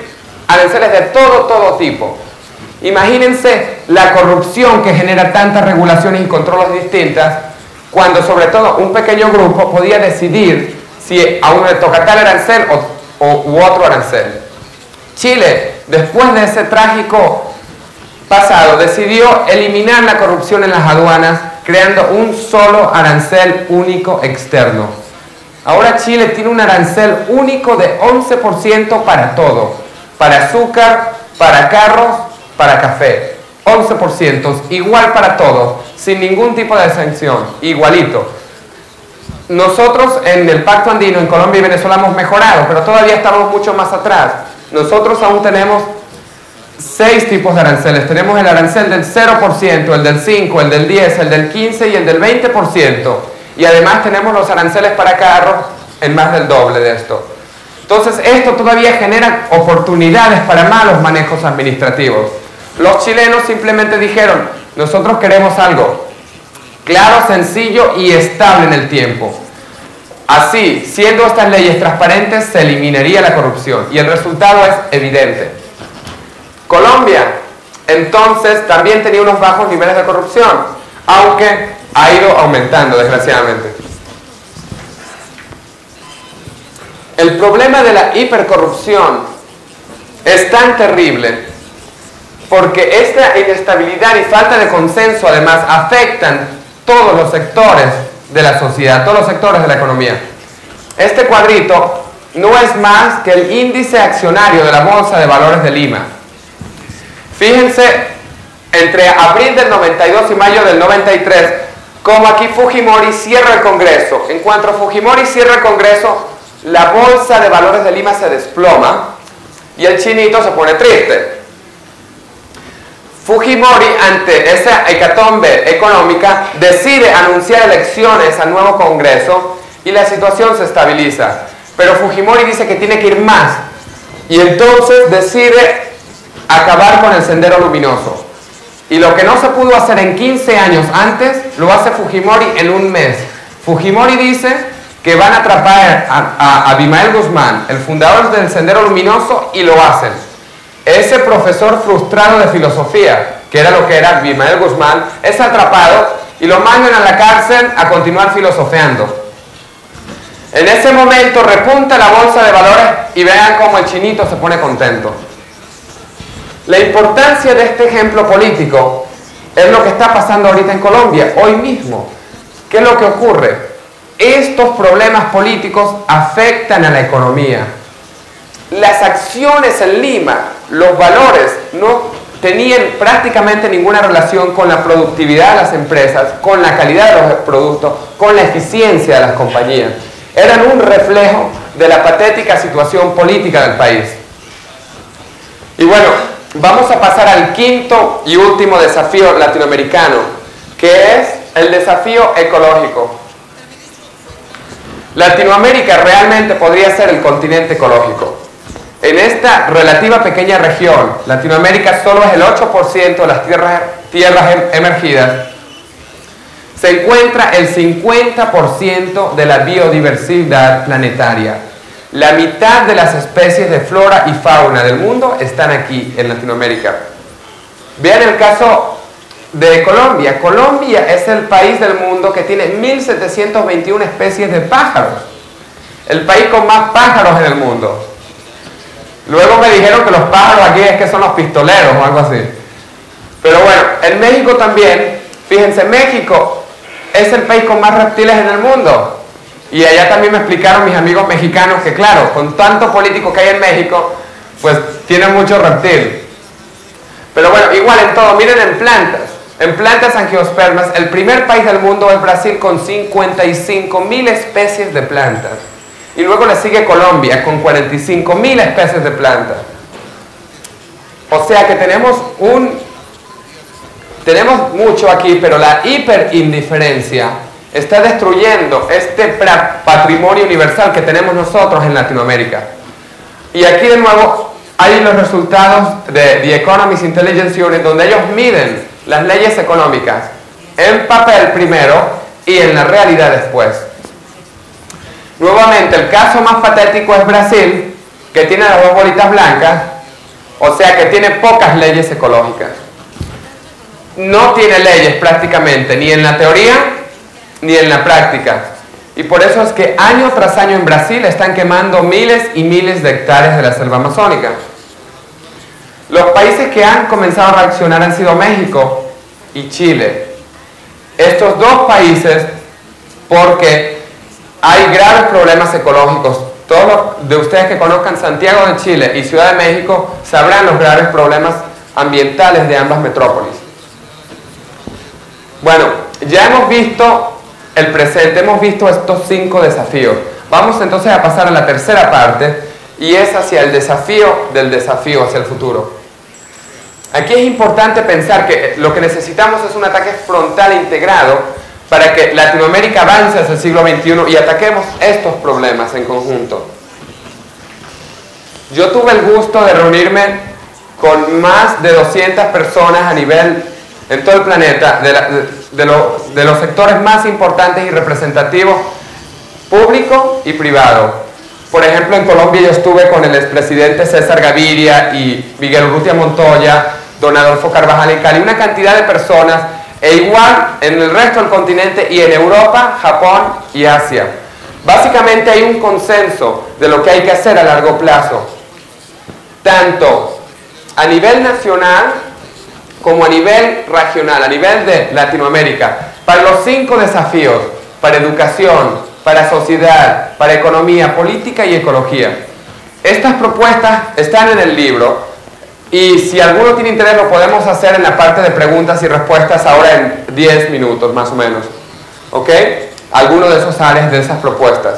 aranceles de todo, todo tipo. Imagínense la corrupción que genera tantas regulaciones y controles distintas, cuando sobre todo un pequeño grupo podía decidir si a uno le toca tal arancel o, o, u otro arancel. Chile, después de ese trágico pasado, decidió eliminar la corrupción en las aduanas, creando un solo arancel único externo. Ahora Chile tiene un arancel único de once por ciento para todo, para azúcar, para carros, para café. once por ciento, igual para todo, sin ningún tipo de exención, igualito. Nosotros en el Pacto Andino, en Colombia y Venezuela hemos mejorado, pero todavía estamos mucho más atrás. Nosotros aún tenemos seis tipos de aranceles. Tenemos el arancel del cero por ciento, el del cinco por ciento, el del diez por ciento, el del quince por ciento y el del veinte por ciento. Y además tenemos los aranceles para carros en más del doble de esto. Entonces esto todavía genera oportunidades para malos manejos administrativos. Los chilenos simplemente dijeron, nosotros queremos algo claro, sencillo y estable en el tiempo. Así, siendo estas leyes transparentes, se eliminaría la corrupción y el resultado es evidente. Colombia, entonces, también tenía unos bajos niveles de corrupción, aunque ha ido aumentando, desgraciadamente. El problema de la hipercorrupción es tan terrible porque esta inestabilidad y falta de consenso, además, afectan todos los sectores de la sociedad, todos los sectores de la economía. Este cuadrito no es más que el índice accionario de la Bolsa de Valores de Lima. Fíjense, entre abril del noventa y dos y mayo del noventa y tres, como aquí Fujimori cierra el Congreso. En cuanto Fujimori cierra el Congreso, la Bolsa de Valores de Lima se desploma y el chinito se pone triste. Fujimori, ante esa hecatombe económica, decide anunciar elecciones al nuevo Congreso y la situación se estabiliza. Pero Fujimori dice que tiene que ir más y entonces decide acabar con el Sendero Luminoso. Y lo que no se pudo hacer en quince años antes, lo hace Fujimori en un mes. Fujimori dice que van a atrapar a, a, a Abimael Guzmán, el fundador del Sendero Luminoso, y lo hacen. Ese profesor frustrado de filosofía, que era lo que era Abimael Guzmán, es atrapado y lo mandan a la cárcel a continuar filosofeando. En ese momento repunta la bolsa de valores y vean cómo el chinito se pone contento. La importancia de este ejemplo político es lo que está pasando ahorita en Colombia, hoy mismo. ¿Qué es lo que ocurre? Estos problemas políticos afectan a la economía. Las acciones en Lima, los valores, no tenían prácticamente ninguna relación con la productividad de las empresas, con la calidad de los productos, con la eficiencia de las compañías. Eran un reflejo de la patética situación política del país. Y bueno, vamos a pasar al quinto y último desafío latinoamericano, que es el desafío ecológico. Latinoamérica realmente podría ser el continente ecológico. En esta relativa pequeña región, Latinoamérica solo es el ocho por ciento de las tierras, tierras emergidas. Se encuentra el cincuenta por ciento de la biodiversidad planetaria. La mitad de las especies de flora y fauna del mundo están aquí en Latinoamérica. Vean el caso de Colombia. Colombia es el país del mundo que tiene mil setecientas veintiuna especies de pájaros. El país con más pájaros en el mundo. Luego me dijeron que los pájaros aquí es que son los pistoleros o algo así. Pero bueno, en México también, fíjense, México es el país con más reptiles en el mundo. Y allá también me explicaron mis amigos mexicanos que claro, con tanto político que hay en México, pues tienen mucho reptil. Pero bueno, igual en todo, miren en plantas. En plantas angiospermas, el primer país del mundo es Brasil con cincuenta y cinco mil especies de plantas. Y luego le sigue Colombia con cuarenta y cinco mil especies de plantas. O sea que tenemos un... Tenemos mucho aquí, pero la hiperindiferencia está destruyendo este patrimonio universal que tenemos nosotros en Latinoamérica. Y aquí de nuevo hay los resultados de The Economist Intelligence Unit, donde ellos miden las leyes económicas en papel primero y en la realidad después. Nuevamente, el caso más patético es Brasil, que tiene las dos bolitas blancas, o sea que tiene pocas leyes ecológicas. No tiene leyes prácticamente, ni en la teoría ni en la práctica. Y por eso es que año tras año en Brasil están quemando miles y miles de hectáreas de la selva amazónica. Los países que han comenzado a reaccionar han sido México y Chile. Estos dos países, porque hay graves problemas ecológicos. Todos de ustedes que conozcan Santiago de Chile y Ciudad de México sabrán los graves problemas ambientales de ambas metrópolis. Bueno, ya hemos visto el presente, hemos visto estos cinco desafíos. Vamos entonces a pasar a la tercera parte, y es hacia el desafío del desafío, hacia el futuro. Aquí es importante pensar que lo que necesitamos es un ataque frontal integrado para que Latinoamérica avance hacia el siglo veintiuno y ataquemos estos problemas en conjunto. Yo tuve el gusto de reunirme con más de doscientas personas a nivel, en todo el planeta, de, la, de, de, lo, de los sectores más importantes y representativos, público y privado. Por ejemplo, en Colombia yo estuve con el expresidente César Gaviria y Miguel Urrutia Montoya, don Adolfo Carvajal en Cali, una cantidad de personas, e igual en el resto del continente y en Europa, Japón y Asia. Básicamente hay un consenso de lo que hay que hacer a largo plazo, tanto a nivel nacional como a nivel regional, a nivel de Latinoamérica, para los cinco desafíos, para educación, para sociedad, para economía, política y ecología. Estas propuestas están en el libro, y si alguno tiene interés lo podemos hacer en la parte de preguntas y respuestas ahora en diez minutos más o menos. ¿Ok? Algunos de esos áreas de esas propuestas.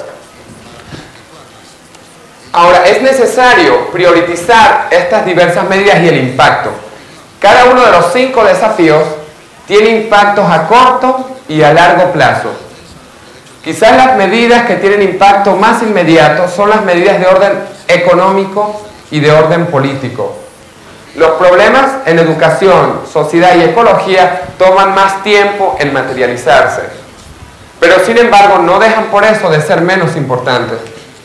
Ahora, es necesario priorizar estas diversas medidas y el impacto. Cada uno de los cinco desafíos tiene impactos a corto y a largo plazo. Quizás las medidas que tienen impacto más inmediato son las medidas de orden económico y de orden político. Los problemas en educación, sociedad y ecología toman más tiempo en materializarse, pero sin embargo no dejan por eso de ser menos importantes.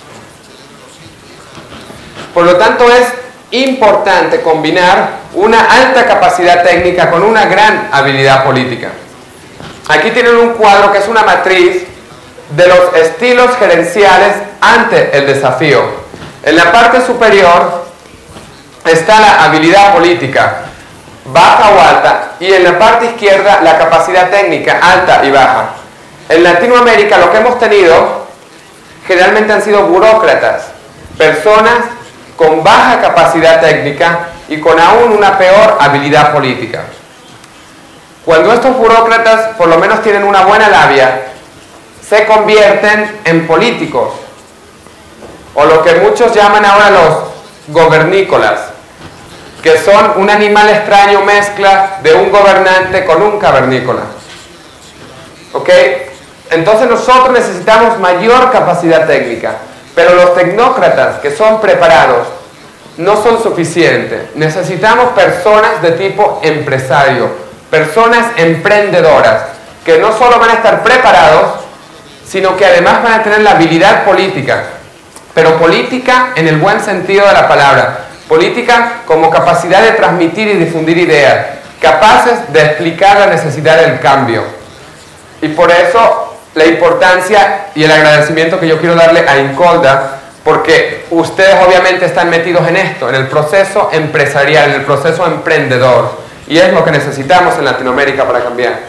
Por lo tanto, es importante combinar una alta capacidad técnica con una gran habilidad política. Aquí tienen un cuadro que es una matriz de los estilos gerenciales ante el desafío. En la parte superior está la habilidad política, baja o alta, y en la parte izquierda la capacidad técnica, alta y baja. En Latinoamérica lo que hemos tenido generalmente han sido burócratas, personas con baja capacidad técnica y con aún una peor habilidad política. Cuando estos burócratas por lo menos tienen una buena labia, se convierten en políticos, o lo que muchos llaman ahora los gobernícolas, que son un animal extraño mezcla de un gobernante con un cavernícola. ¿Ok? Entonces nosotros necesitamos mayor capacidad técnica, pero los tecnócratas que son preparados no son suficientes. Necesitamos personas de tipo empresario, personas emprendedoras, que no solo van a estar preparados, sino que además van a tener la habilidad política, pero política en el buen sentido de la palabra, política como capacidad de transmitir y difundir ideas, capaces de explicar la necesidad del cambio. Y por eso la importancia y el agradecimiento que yo quiero darle a Incolda, porque ustedes obviamente están metidos en esto, en el proceso empresarial, en el proceso emprendedor, y es lo que necesitamos en Latinoamérica para cambiar.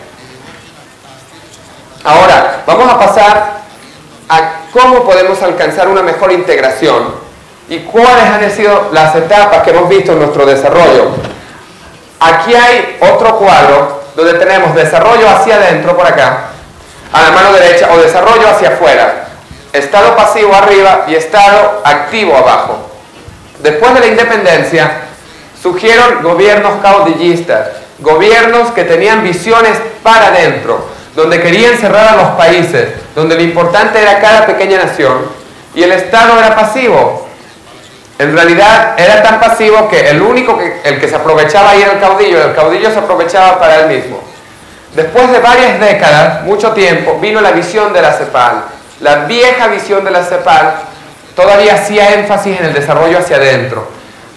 Ahora, vamos a pasar a cómo podemos alcanzar una mejor integración y cuáles han sido las etapas que hemos visto en nuestro desarrollo. Aquí hay otro cuadro donde tenemos desarrollo hacia adentro por acá, a la mano derecha, o desarrollo hacia afuera, estado pasivo arriba y estado activo abajo. Después de la independencia surgieron gobiernos caudillistas, gobiernos que tenían visiones para adentro, donde querían cerrar a los países, donde lo importante era cada pequeña nación, y el Estado era pasivo. En realidad era tan pasivo que el único que, el que se aprovechaba ahí era el caudillo, el caudillo se aprovechaba para él mismo. Después de varias décadas, mucho tiempo, vino la visión de la CEPAL. La vieja visión de la CEPAL todavía hacía énfasis en el desarrollo hacia adentro.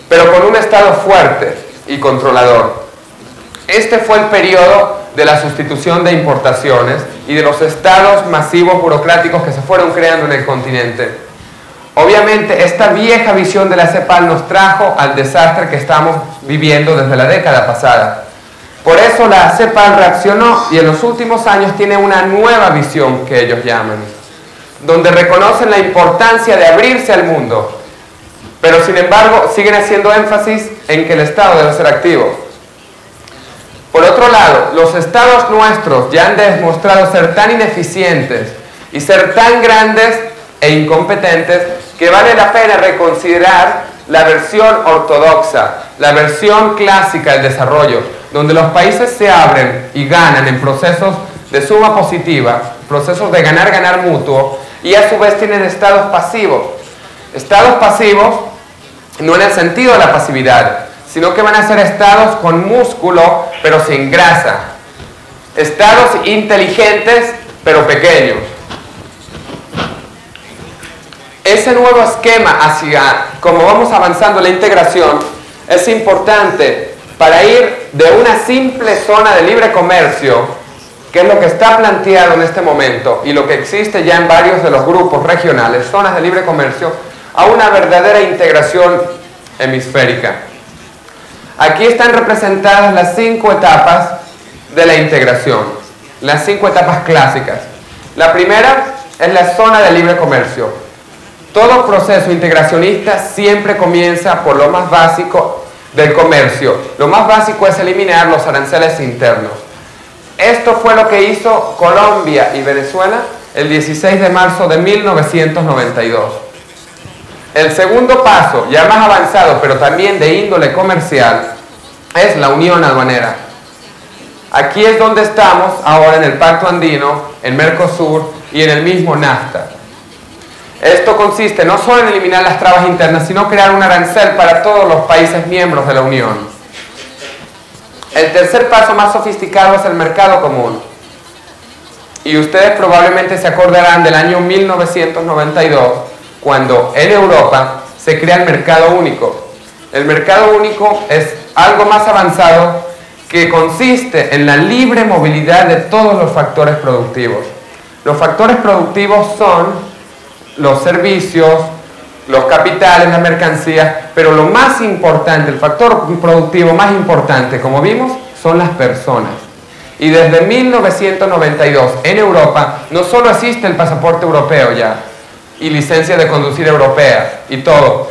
pero con un Estado fuerte y controlador. Este fue el periodo de la sustitución de importaciones y de los estados masivos burocráticos que se fueron creando en el continente. Obviamente, esta vieja visión de la CEPAL nos trajo al desastre que estamos viviendo desde la década pasada. Por eso la CEPAL reaccionó y en los últimos años tiene una nueva visión que ellos llaman, donde reconocen la importancia de abrirse al mundo, pero sin embargo siguen haciendo énfasis en que el Estado debe ser activo. Por otro lado, los estados nuestros ya han demostrado ser tan ineficientes y ser tan grandes e incompetentes que vale la pena reconsiderar la versión ortodoxa, la versión clásica del desarrollo, donde los países se abren y ganan en procesos de suma positiva, procesos de ganar-ganar mutuo, y a su vez tienen estados pasivos. Estados pasivos no en el sentido de la pasividad, sino que van a ser estados con músculo, pero sin grasa. Estados inteligentes, pero pequeños. Ese nuevo esquema hacia cómo vamos avanzando la integración es importante para ir de una simple zona de libre comercio, que es lo que está planteado en este momento y lo que existe ya en varios de los grupos regionales, zonas de libre comercio, a una verdadera integración hemisférica. Aquí están representadas las cinco etapas de la integración, las cinco etapas clásicas. La primera es la zona de libre comercio. Todo proceso integracionista siempre comienza por lo más básico del comercio. Lo más básico es eliminar los aranceles internos. Esto fue lo que hizo Colombia y Venezuela el dieciséis de marzo de mil novecientos noventa y dos. El segundo paso, ya más avanzado, pero también de índole comercial, es la unión aduanera. Aquí es donde estamos ahora en el Pacto Andino, en Mercosur y en el mismo NAFTA. Esto consiste no solo en eliminar las trabas internas, sino crear un arancel para todos los países miembros de la Unión. El tercer paso más sofisticado es el mercado común. Y ustedes probablemente se acordarán del año mil novecientos noventa y dos, cuando en Europa se crea el mercado único. El mercado único es algo más avanzado que consiste en la libre movilidad de todos los factores productivos. Los factores productivos son los servicios, los capitales, las mercancías, pero lo más importante, el factor productivo más importante, como vimos, son las personas. Y desde mil novecientos noventa y dos en Europa no solo existe el pasaporte europeo ya, y licencia de conducir europea y todo.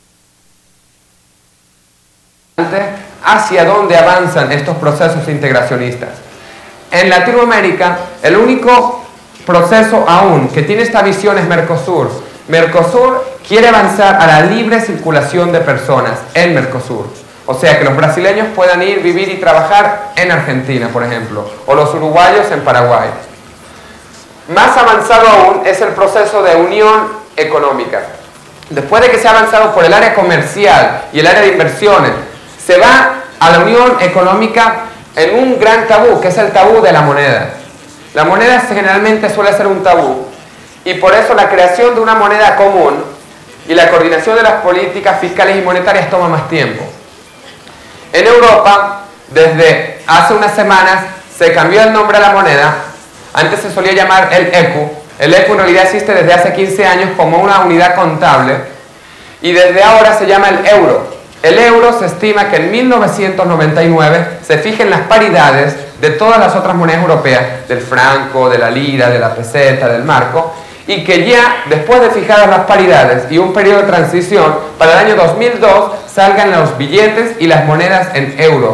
Hacia dónde avanzan estos procesos integracionistas. En Latinoamérica, el único proceso aún que tiene esta visión es Mercosur. Mercosur quiere avanzar a la libre circulación de personas en Mercosur. O sea, que los brasileños puedan ir, vivir y trabajar en Argentina, por ejemplo, o los uruguayos en Paraguay. Más avanzado aún es el proceso de unión económica. Después de que se ha avanzado por el área comercial y el área de inversiones, se va a la unión económica en un gran tabú, que es el tabú de la moneda. La moneda generalmente suele ser un tabú, y por eso la creación de una moneda común y la coordinación de las políticas fiscales y monetarias toma más tiempo. En Europa, desde hace unas semanas, se cambió el nombre a la moneda. Antes se solía llamar el E C U. El E C U en realidad existe desde hace quince años como una unidad contable, y desde ahora se llama el euro. El euro se estima que en mil novecientos noventa y nueve se fijen las paridades de todas las otras monedas europeas, del franco, de la lira, de la peseta, del marco, y que ya después de fijadas las paridades y un periodo de transición, para el año dos mil dos salgan los billetes y las monedas en euros.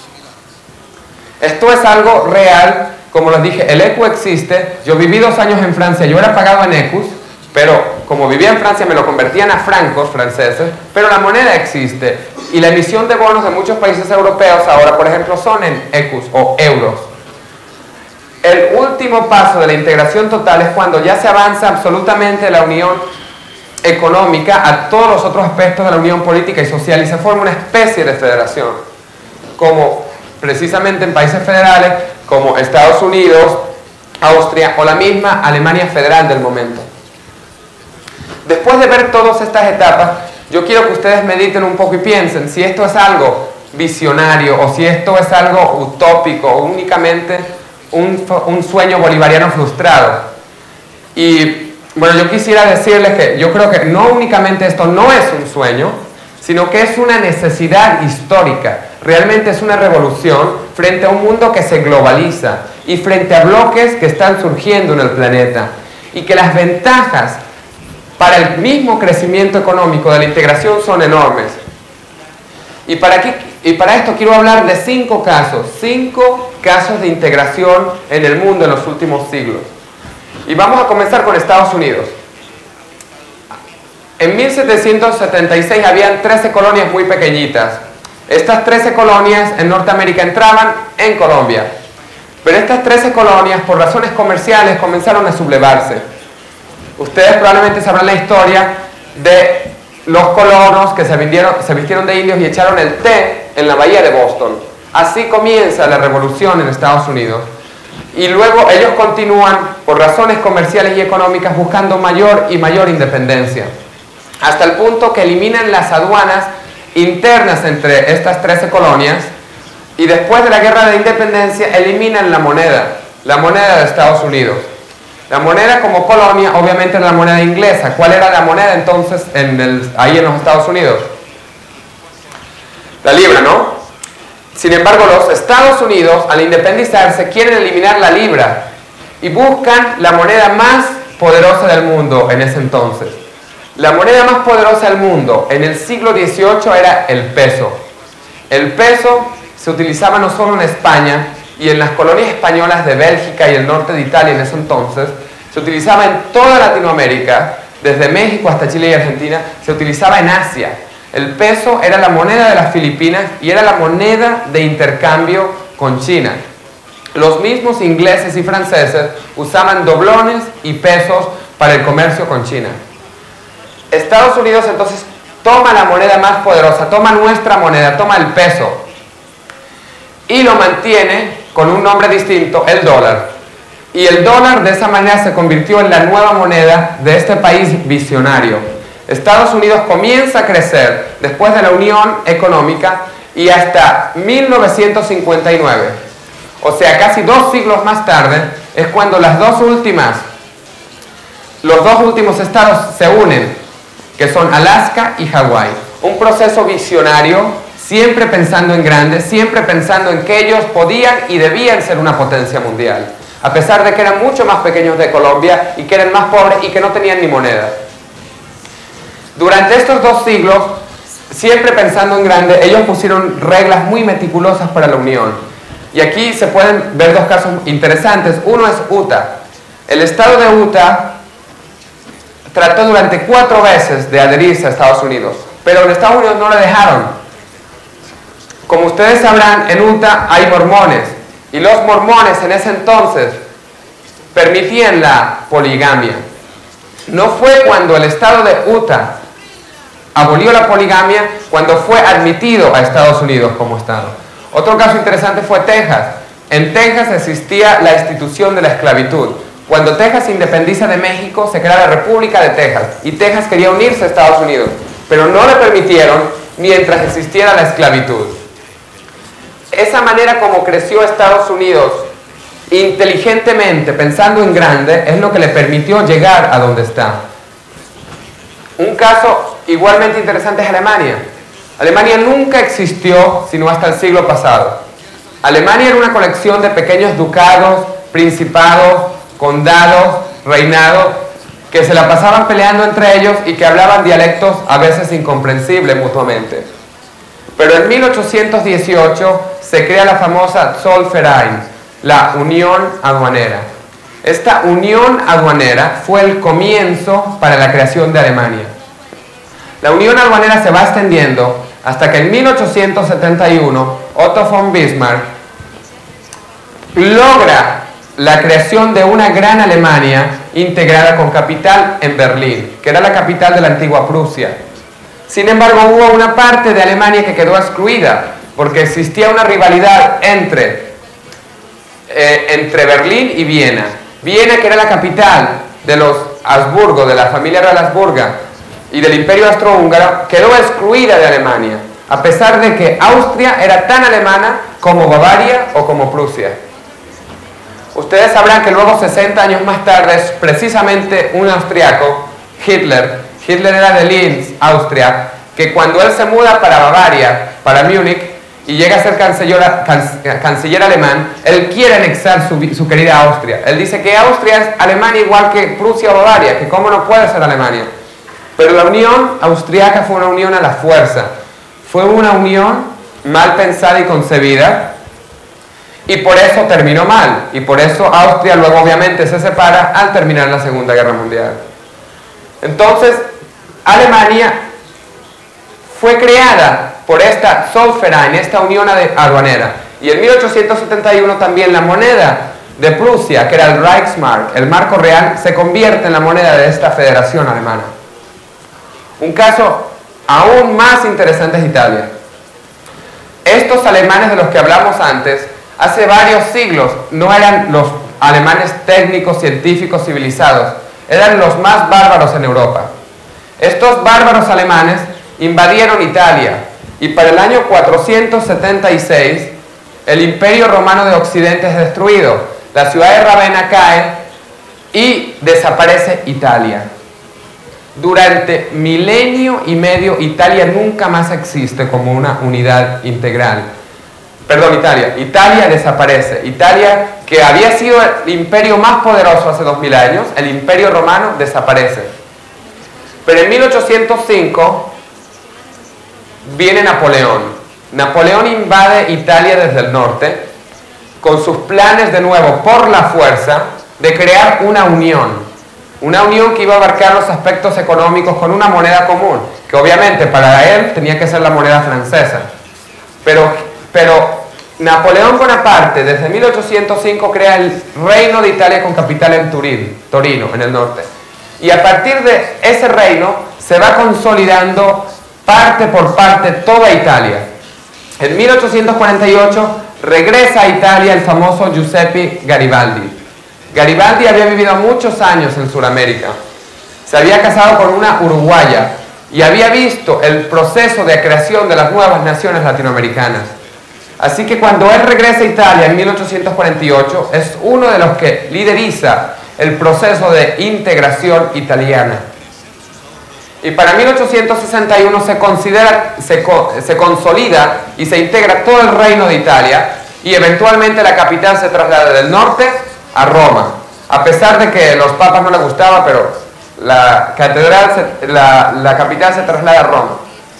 Esto es algo real, como les dije, el E C U existe. Yo viví dos años en Francia, yo era pagado en ecus, pero como vivía en Francia me lo convertían a francos franceses, pero la moneda existe, y la emisión de bonos de muchos países europeos ahora, por ejemplo, son en ecus o euros. El último paso de la integración total es cuando ya se avanza absolutamente la unión económica a todos los otros aspectos de la unión política y social, y se forma una especie de federación, como precisamente en países federales como Estados Unidos, Austria o la misma Alemania federal del momento. Después de ver todas estas etapas, yo quiero que ustedes mediten un poco y piensen si esto es algo visionario o si esto es algo utópico o únicamente un, un sueño bolivariano frustrado. Y bueno, yo quisiera decirles que yo creo que no únicamente esto no es un sueño, sino que es una necesidad histórica. Realmente es una revolución frente a un mundo que se globaliza y frente a bloques que están surgiendo en el planeta, y que las ventajas para el mismo crecimiento económico de la integración son enormes. Y para, aquí, y para esto quiero hablar de cinco casos, cinco casos de integración en el mundo en los últimos siglos. Y vamos a comenzar con Estados Unidos. En mil setecientos setenta y seis habían trece colonias muy pequeñitas. Estas trece colonias en Norteamérica entraban en Colombia. Pero estas trece colonias, por razones comerciales, comenzaron a sublevarse. Ustedes probablemente sabrán la historia de los colonos que se vistieron, se vistieron de indios y echaron el té en la bahía de Boston. Así comienza la revolución en Estados Unidos. Y luego ellos continúan, por razones comerciales y económicas, buscando mayor y mayor independencia, hasta el punto que eliminan las aduanas internas entre estas trece colonias, y después de la guerra de independencia eliminan la moneda, la moneda de Estados Unidos. La moneda como colonia obviamente era la moneda inglesa. ¿Cuál era la moneda entonces en el, ahí en los Estados Unidos? La libra, ¿no? Sin embargo, los Estados Unidos, al independizarse, quieren eliminar la libra y buscan la moneda más poderosa del mundo en ese entonces. La moneda más poderosa del mundo en el siglo dieciocho era el peso. El peso se utilizaba no solo en España y en las colonias españolas de Bélgica y el norte de Italia en ese entonces, se utilizaba en toda Latinoamérica, desde México hasta Chile y Argentina, se utilizaba en Asia. El peso era la moneda de las Filipinas y era la moneda de intercambio con China. Los mismos ingleses y franceses usaban doblones y pesos para el comercio con China. Estados Unidos entonces toma la moneda más poderosa, toma nuestra moneda, toma el peso y lo mantiene con un nombre distinto, el dólar. Y el dólar de esa manera se convirtió en la nueva moneda de este país visionario. Estados Unidos comienza a crecer después de la Unión Económica y hasta mil novecientos cincuenta y nueve. O sea, casi dos siglos más tarde es cuando las dos últimas, los dos últimos estados se unen, que son Alaska y Hawái. Un proceso visionario, siempre pensando en grande, siempre pensando en que ellos podían y debían ser una potencia mundial, a pesar de que eran mucho más pequeños de Colombia y que eran más pobres y que no tenían ni moneda. Durante estos dos siglos, siempre pensando en grande, ellos pusieron reglas muy meticulosas para la unión. Y aquí se pueden ver dos casos interesantes. Uno es Utah. El estado de Utah trató durante cuatro veces de adherirse a Estados Unidos, pero en Estados Unidos no le dejaron. Como ustedes sabrán, en Utah hay mormones, y los mormones en ese entonces permitían la poligamia. No fue cuando el estado de Utah abolió la poligamia cuando fue admitido a Estados Unidos como estado. Otro caso interesante fue Texas. En Texas existía la institución de la esclavitud. Cuando Texas se independiza de México, se crea la República de Texas, y Texas quería unirse a Estados Unidos, pero no le permitieron mientras existiera la esclavitud. Esa manera como creció Estados Unidos, inteligentemente, pensando en grande, es lo que le permitió llegar a donde está. Un caso igualmente interesante es Alemania. Alemania nunca existió sino hasta el siglo pasado. Alemania era una colección de pequeños ducados, principados, condados, reinados, que se la pasaban peleando entre ellos y que hablaban dialectos a veces incomprensibles mutuamente. Pero en mil ochocientos dieciocho se crea la famosa Zollverein, la Unión Aduanera. Esta Unión Aduanera fue el comienzo para la creación de Alemania. La Unión Aduanera se va extendiendo hasta que en mil ochocientos setenta y uno Otto von Bismarck logra la creación de una gran Alemania integrada con capital en Berlín, que era la capital de la antigua Prusia. Sin embargo, hubo una parte de Alemania que quedó excluida, porque existía una rivalidad entre, eh, entre Berlín y Viena. Viena, que era la capital de los Habsburgo, de la familia real Habsburga, y del Imperio Austrohúngaro quedó excluida de Alemania, a pesar de que Austria era tan alemana como Bavaria o como Prusia. Ustedes sabrán que luego, sesenta años más tarde, es precisamente un austriaco, Hitler, Hitler era de Linz, Austria, que cuando él se muda para Bavaria, para Múnich, y llega a ser canciller, canciller alemán, él quiere anexar su, su querida Austria. Él dice que Austria es Alemania igual que Prusia o Bavaria, que cómo no puede ser Alemania. Pero la unión austriaca fue una unión a la fuerza. Fue una unión mal pensada y concebida, y por eso terminó mal. Y por eso Austria luego obviamente se separa al terminar la Segunda Guerra Mundial. Entonces, Alemania fue creada por esta Zollverein, esta unión aduanera. Y en mil ochocientos setenta y uno también la moneda de Prusia, que era el Reichsmark, el marco real, se convierte en la moneda de esta federación alemana. Un caso aún más interesante es Italia. Estos alemanes de los que hablamos antes, hace varios siglos, no eran los alemanes técnicos, científicos, civilizados, eran los más bárbaros en Europa. Estos bárbaros alemanes invadieron Italia, y para el año cuatrocientos setenta y seis el Imperio Romano de Occidente es destruido, la ciudad de Ravenna cae y desaparece Italia. Durante milenio y medio Italia nunca más existe como una unidad integral. Perdón, Italia. Italia desaparece. Italia, que había sido el imperio más poderoso hace dos mil años, el Imperio Romano desaparece. Pero en mil ochocientos cinco viene Napoleón. Napoleón invade Italia desde el norte con sus planes de nuevo por la fuerza de crear una unión. Una unión que iba a abarcar los aspectos económicos con una moneda común, que obviamente para él tenía que ser la moneda francesa. Pero, pero Napoleón Bonaparte desde mil ochocientos cinco crea el Reino de Italia con capital en Turín, Torino, en el norte. Y a partir de ese reino se va consolidando parte por parte toda Italia. En mil ochocientos cuarenta y ocho regresa a Italia el famoso Giuseppe Garibaldi. Garibaldi había vivido muchos años en Sudamérica. Se había casado con una uruguaya y había visto el proceso de creación de las nuevas naciones latinoamericanas. Así que cuando él regresa a Italia en mil ochocientos cuarenta y ocho, es uno de los que lideriza el proceso de integración italiana. Y para mil ochocientos sesenta y uno se, considera, se, se consolida y se integra todo el reino de Italia, y eventualmente la capital se traslada del norte a Roma, a pesar de que a los papas no les gustaba, pero la catedral, se, la, la capital se traslada a Roma.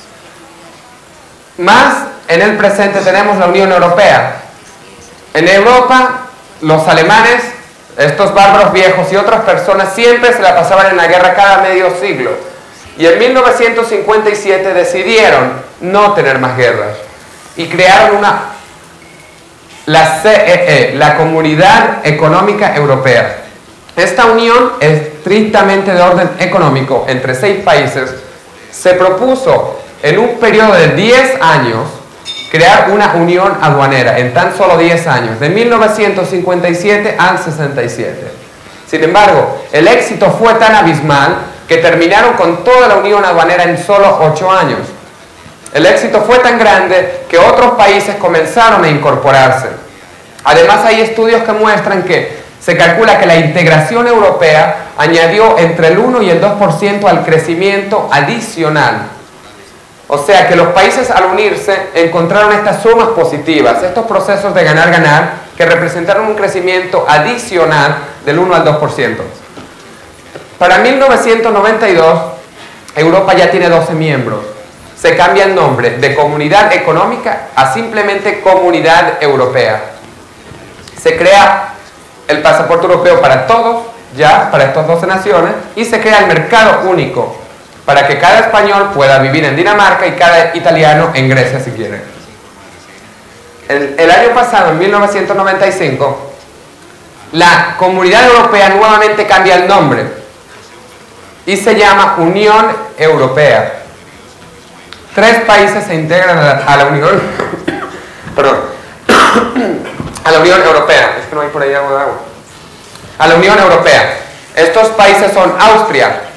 Más en el presente tenemos la Unión Europea. En Europa, los alemanes, estos bárbaros viejos y otras personas siempre se la pasaban en la guerra cada medio siglo. Y en mil novecientos cincuenta y siete decidieron no tener más guerras y crearon una, la C E E, la Comunidad Económica Europea. Esta unión, estrictamente de orden económico entre seis países, se propuso en un periodo de diez años crear una unión aduanera, en tan solo diez años, de mil novecientos cincuenta y siete al sesenta y siete. Sin embargo, el éxito fue tan abismal que terminaron con toda la unión aduanera en solo ocho años. El éxito fue tan grande que otros países comenzaron a incorporarse. Además, hay estudios que muestran que se calcula que la integración europea añadió entre el uno y el dos por ciento al crecimiento adicional. O sea que los países, al unirse, encontraron estas sumas positivas, estos procesos de ganar-ganar, que representaron un crecimiento adicional del uno al dos por ciento. Para mil novecientos noventa y dos, Europa ya tiene doce miembros. Se cambia el nombre de Comunidad Económica a simplemente Comunidad Europea. Se crea el pasaporte europeo para todos, ya, para estas doce naciones, y se crea el mercado único, para que cada español pueda vivir en Dinamarca y cada italiano en Grecia si quiere. El, el año pasado, en mil novecientos noventa y cinco, la Comunidad Europea nuevamente cambia el nombre y se llama Unión Europea. Tres países se integran a la, a la Unión perdón a la Unión Europea. Es que no hay por ahí agua de agua. A la Unión Europea. Estos países son Austria,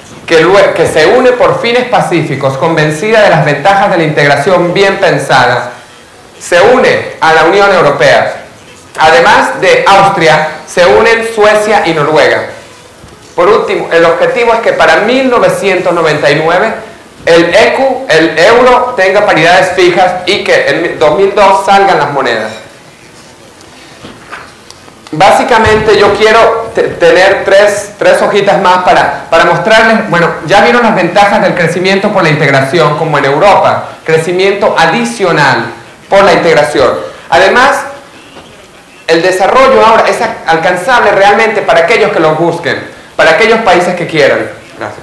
que, luego, que se une por fines pacíficos, convencida de las ventajas de la integración bien pensada, se une a la Unión Europea. Además de Austria, se unen Suecia y Noruega. Por último, el objetivo es que para mil novecientos noventa y nueve el E Q, el euro, tenga paridades fijas y que en dos mil dos salgan las monedas. Básicamente yo quiero tener tres, tres hojitas más para, para mostrarles, bueno, ya vieron las ventajas del crecimiento por la integración como en Europa, crecimiento adicional por la integración. Además, el desarrollo ahora es alcanzable realmente para aquellos que lo busquen, para aquellos países que quieran. Gracias.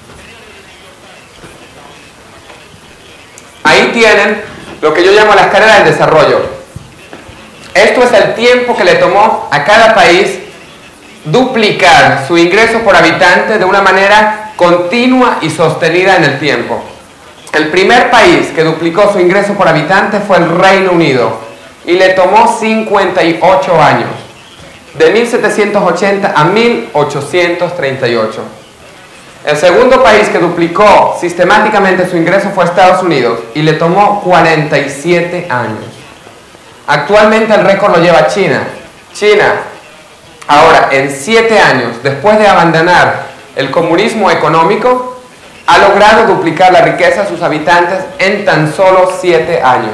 Ahí tienen lo que yo llamo la escalera del desarrollo. Esto es el tiempo que le tomó a cada país duplicar su ingreso por habitante de una manera continua y sostenida en el tiempo. El primer país que duplicó su ingreso por habitante fue el Reino Unido y le tomó cincuenta y ocho años. De mil setecientos ochenta a mil ochocientos treinta y ocho. El segundo país que duplicó sistemáticamente su ingreso fue Estados Unidos y le tomó cuarenta y siete años. Actualmente el récord lo lleva China. China, ahora en siete años, después de abandonar el comunismo económico, ha logrado duplicar la riqueza de sus habitantes en tan solo siete años.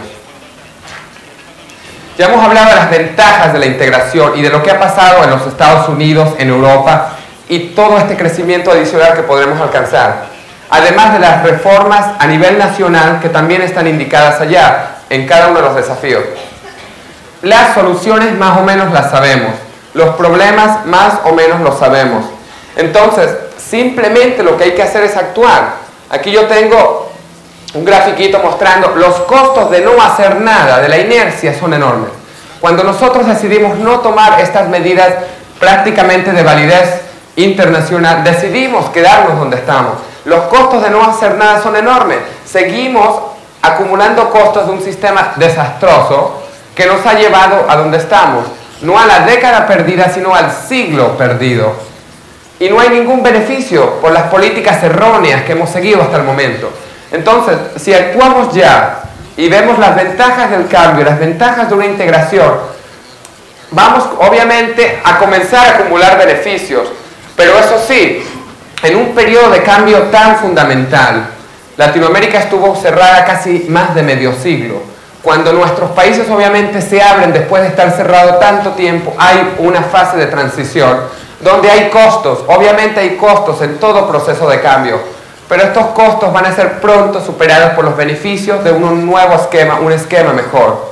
Ya hemos hablado de las ventajas de la integración y de lo que ha pasado en los Estados Unidos, en Europa y todo este crecimiento adicional que podremos alcanzar. Además de las reformas a nivel nacional que también están indicadas allá en cada uno de los desafíos. Las soluciones más o menos las sabemos, los problemas más o menos los sabemos. Entonces, simplemente lo que hay que hacer es actuar. Aquí yo tengo un grafiquito mostrando los costos de no hacer nada, de la inercia, son enormes. Cuando nosotros decidimos no tomar estas medidas prácticamente de validez internacional, decidimos quedarnos donde estamos. Los costos de no hacer nada son enormes. Seguimos acumulando costos de un sistema desastroso que nos ha llevado a donde estamos. No a la década perdida, sino al siglo perdido. Y no hay ningún beneficio por las políticas erróneas que hemos seguido hasta el momento. Entonces, si actuamos ya y vemos las ventajas del cambio, las ventajas de una integración, vamos obviamente a comenzar a acumular beneficios, pero eso sí, en un periodo de cambio tan fundamental, Latinoamérica estuvo cerrada casi más de medio siglo. Cuando nuestros países obviamente se abren después de estar cerrado tanto tiempo, hay una fase de transición donde hay costos, obviamente hay costos en todo proceso de cambio. Pero estos costos van a ser pronto superados por los beneficios de un nuevo esquema, un esquema mejor.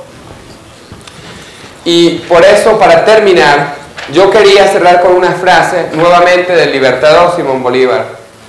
Y por eso, para terminar, yo quería cerrar con una frase nuevamente del libertador Simón Bolívar,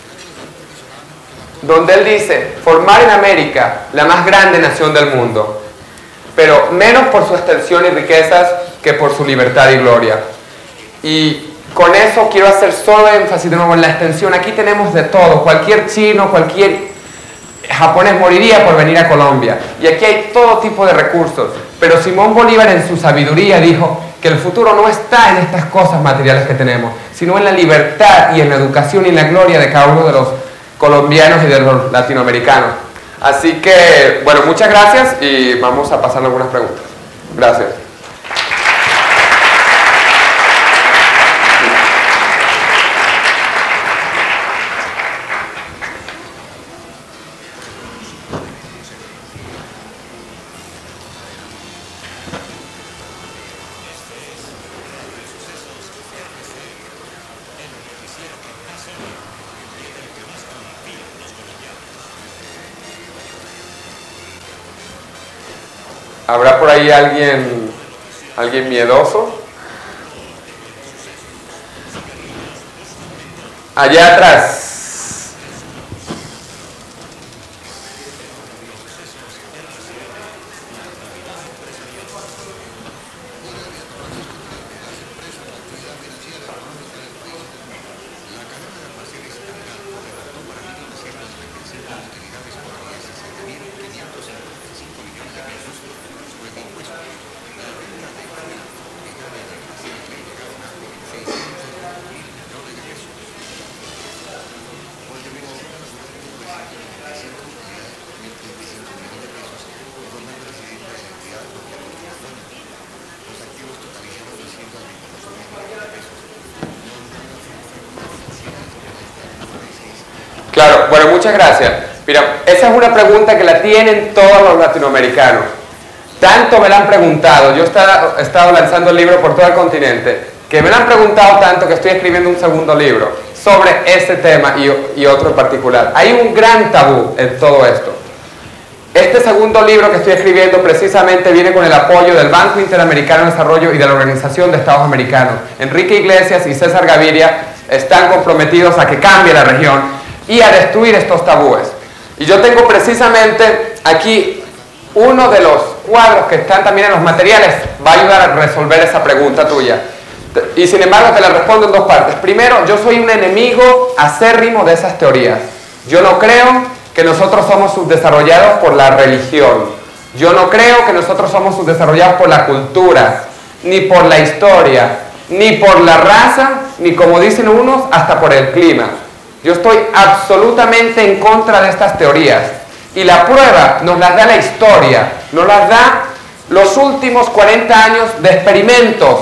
donde él dice: formar en América la más grande nación del mundo, pero menos por su extensión y riquezas que por su libertad y gloria. Y con eso quiero hacer solo énfasis de nuevo en la extensión. Aquí tenemos de todo. Cualquier chino, cualquier japonés moriría por venir a Colombia. Y aquí hay todo tipo de recursos. Pero Simón Bolívar en su sabiduría dijo que el futuro no está en estas cosas materiales que tenemos, sino en la libertad y en la educación y en la gloria de cada uno de los colombianos y de los latinoamericanos. Así que, bueno, muchas gracias y vamos a pasar algunas preguntas. Gracias. ¿Habrá por ahí alguien, alguien miedoso? Allá atrás. Claro, bueno, muchas gracias. Mira, esa es una pregunta que la tienen todos los latinoamericanos. Tanto me la han preguntado, yo he estado, he estado lanzando el libro por todo el continente, que me la han preguntado tanto que estoy escribiendo un segundo libro sobre este tema y, y otro en particular. Hay un gran tabú en todo esto. Este segundo libro que estoy escribiendo precisamente viene con el apoyo del Banco Interamericano de Desarrollo y de la Organización de Estados Americanos. Enrique Iglesias y César Gaviria están comprometidos a que cambie la región y a destruir estos tabúes. Y yo tengo precisamente aquí uno de los cuadros que están también en los materiales, va a ayudar a resolver esa pregunta tuya. Y sin embargo te la respondo en dos partes. Primero, yo soy un enemigo acérrimo de esas teorías. Yo no creo que nosotros somos subdesarrollados por la religión. Yo no creo que nosotros somos subdesarrollados por la cultura, ni por la historia, ni por la raza, ni como dicen unos, hasta por el clima. Yo estoy absolutamente en contra de estas teorías. Y la prueba nos las da la historia, nos las da los últimos cuarenta años de experimentos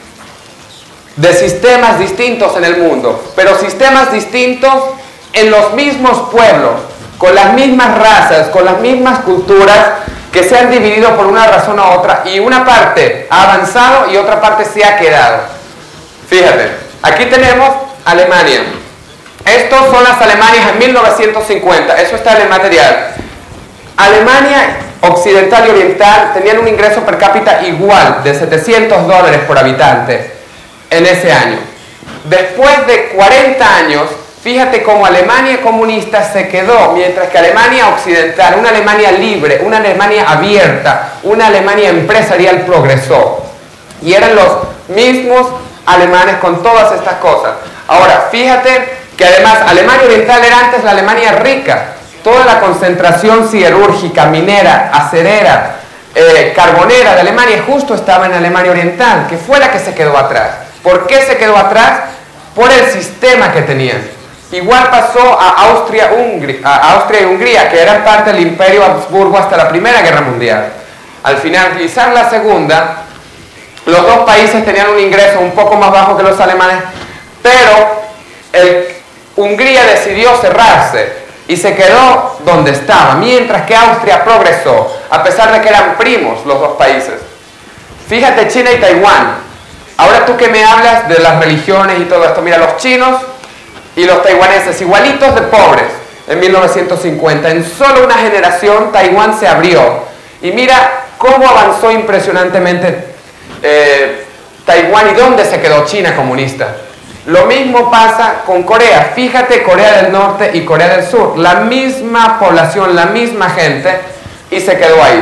de sistemas distintos en el mundo, pero sistemas distintos en los mismos pueblos, con las mismas razas, con las mismas culturas, que se han dividido por una razón u otra, y una parte ha avanzado y otra parte se ha quedado. Fíjate, aquí tenemos Alemania. Estos son las Alemanias en mil novecientos cincuenta, eso está en el material. Alemania occidental y oriental tenían un ingreso per cápita igual, de setecientos dólares por habitante en ese año. Después de cuarenta años, fíjate cómo Alemania comunista se quedó, mientras que Alemania occidental, una Alemania libre, una Alemania abierta, una Alemania empresarial progresó. Y eran los mismos alemanes con todas estas cosas. Ahora, fíjate que además Alemania oriental era antes la Alemania rica. Toda la concentración siderúrgica, minera, acerera, eh, carbonera de Alemania justo estaba en Alemania oriental, que fue la que se quedó atrás. ¿Por qué se quedó atrás? Por el sistema que tenían. Igual pasó a Austria, Hungría, a Austria y Hungría, que eran parte del Imperio Habsburgo hasta la Primera Guerra Mundial. Al finalizar la Segunda, los dos países tenían un ingreso un poco más bajo que los alemanes, pero el, Hungría decidió cerrarse y se quedó donde estaba, mientras que Austria progresó, a pesar de que eran primos los dos países. Fíjate, China y Taiwán. Ahora tú que me hablas de las religiones y todo esto, mira, los chinos y los taiwaneses, igualitos de pobres, en mil novecientos cincuenta. En solo una generación, Taiwán se abrió. Y mira cómo avanzó impresionantemente eh, Taiwán y dónde se quedó China comunista. Lo mismo pasa con Corea. Fíjate, Corea del Norte y Corea del Sur. La misma población, la misma gente, y se quedó ahí.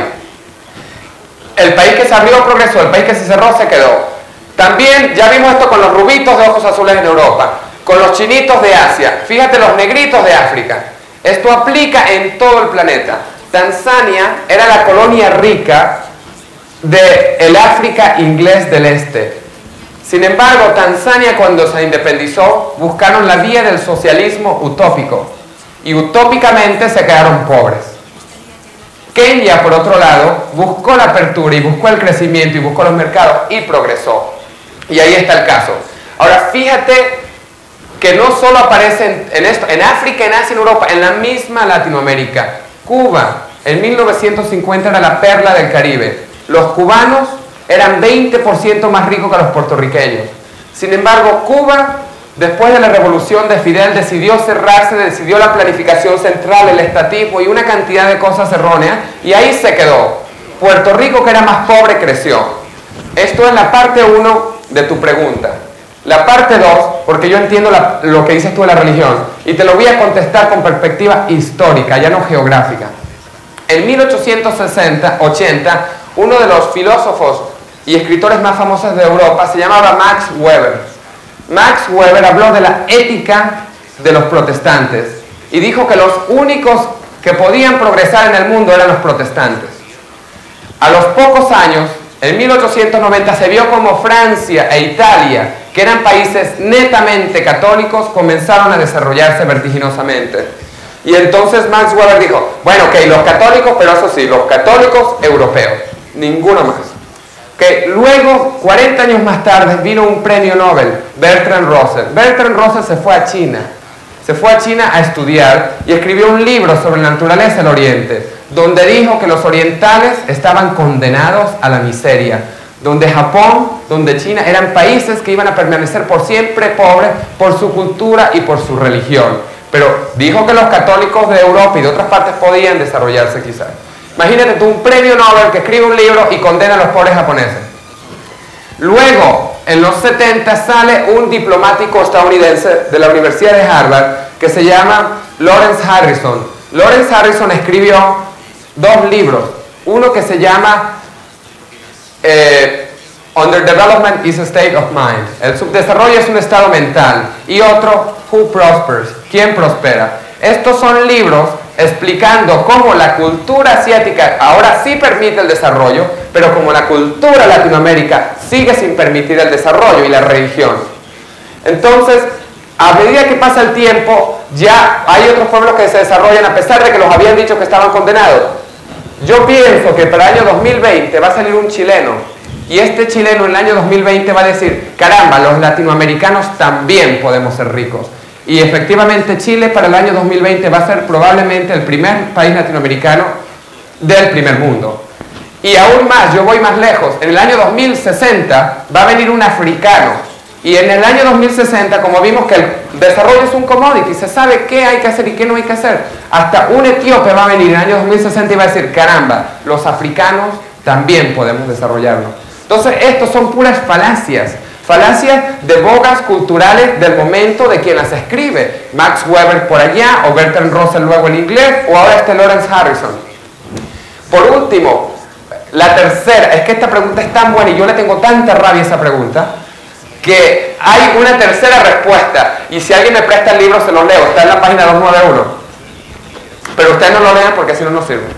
El país que se abrió progresó, el país que se cerró se quedó. También ya vimos esto con los rubitos de ojos azules en Europa, con los chinitos de Asia. Fíjate, los negritos de África. Esto aplica en todo el planeta. Tanzania era la colonia rica del África inglés del Este. Sin embargo, Tanzania, cuando se independizó, buscaron la vía del socialismo utópico y utópicamente se quedaron pobres. Kenia, por otro lado, buscó la apertura y buscó el crecimiento y buscó los mercados y progresó. Y ahí está el caso. Ahora, fíjate que no solo aparecen en esto, en África, en Asia, en Europa, en la misma Latinoamérica. Cuba, en mil novecientos cincuenta, era la perla del Caribe. Los cubanos eran veinte por ciento más ricos que los puertorriqueños. Sin embargo, Cuba, después de la revolución de Fidel, decidió cerrarse, decidió la planificación central, el estatismo y una cantidad de cosas erróneas, y ahí se quedó. Puerto Rico, que era más pobre, creció. Esto es la parte uno de tu pregunta. La parte dos, porque yo entiendo la, lo que dices tú de la religión, y te lo voy a contestar con perspectiva histórica, ya no geográfica. En mil ochocientos sesenta, ochenta, uno de los filósofos y escritores más famosos de Europa se llamaba Max Weber. Max Weber habló de la ética de los protestantes y dijo que los únicos que podían progresar en el mundo eran los protestantes. A los pocos años, en mil ochocientos noventa, se vio como Francia e Italia, que eran países netamente católicos, comenzaron a desarrollarse vertiginosamente. Y entonces Max Weber dijo, bueno, ok, los católicos, pero eso sí, los católicos europeos, ninguno más. Okay. Luego, cuarenta años más tarde, vino un premio Nobel, Bertrand Russell. Bertrand Russell se fue a China. se fue a China a estudiar y escribió un libro sobre la naturaleza del Oriente, donde dijo que los orientales estaban condenados a la miseria, donde Japón, donde China eran países que iban a permanecer por siempre pobres por su cultura y por su religión. Pero dijo que los católicos de Europa y de otras partes podían desarrollarse quizás. Imagínate tú un premio Nobel que escribe un libro y condena a los pobres japoneses. Luego, en los setenta, sale un diplomático estadounidense de la Universidad de Harvard que se llama Lawrence Harrison. Lawrence Harrison escribió dos libros. Uno que se llama eh, Underdevelopment is a State of Mind. El subdesarrollo es un estado mental. Y otro, Who Prospers? ¿Quién prospera? Estos son libros explicando cómo la cultura asiática ahora sí permite el desarrollo, pero como la cultura latinoamérica sigue sin permitir el desarrollo y la religión. Entonces, a medida que pasa el tiempo, ya hay otros pueblos que se desarrollan a pesar de que los habían dicho que estaban condenados. Yo pienso que para el año dos mil veinte va a salir un chileno, y este chileno en el año dos mil veinte va a decir, caramba, los latinoamericanos también podemos ser ricos. Y efectivamente Chile para el año dos mil veinte va a ser probablemente el primer país latinoamericano del primer mundo. Y aún más, yo voy más lejos, en el año dos mil sesenta va a venir un africano. Y en el año dos mil sesenta, como vimos que el desarrollo es un commodity, se sabe qué hay que hacer y qué no hay que hacer. Hasta un etíope va a venir en el año dos mil sesenta y va a decir, caramba, los africanos también podemos desarrollarnos. Entonces, estos son puras falacias. Falacias de bogas culturales del momento de quien las escribe. Max Weber por allá, o Bertrand Russell luego en inglés, o ahora este Lawrence Harrison. Por último, la tercera, es que esta pregunta es tan buena y yo le tengo tanta rabia a esa pregunta, que hay una tercera respuesta. Y si alguien me presta el libro, se lo leo. Está en la página doscientos noventa y uno. Pero ustedes no lo lean porque si no, no sirve.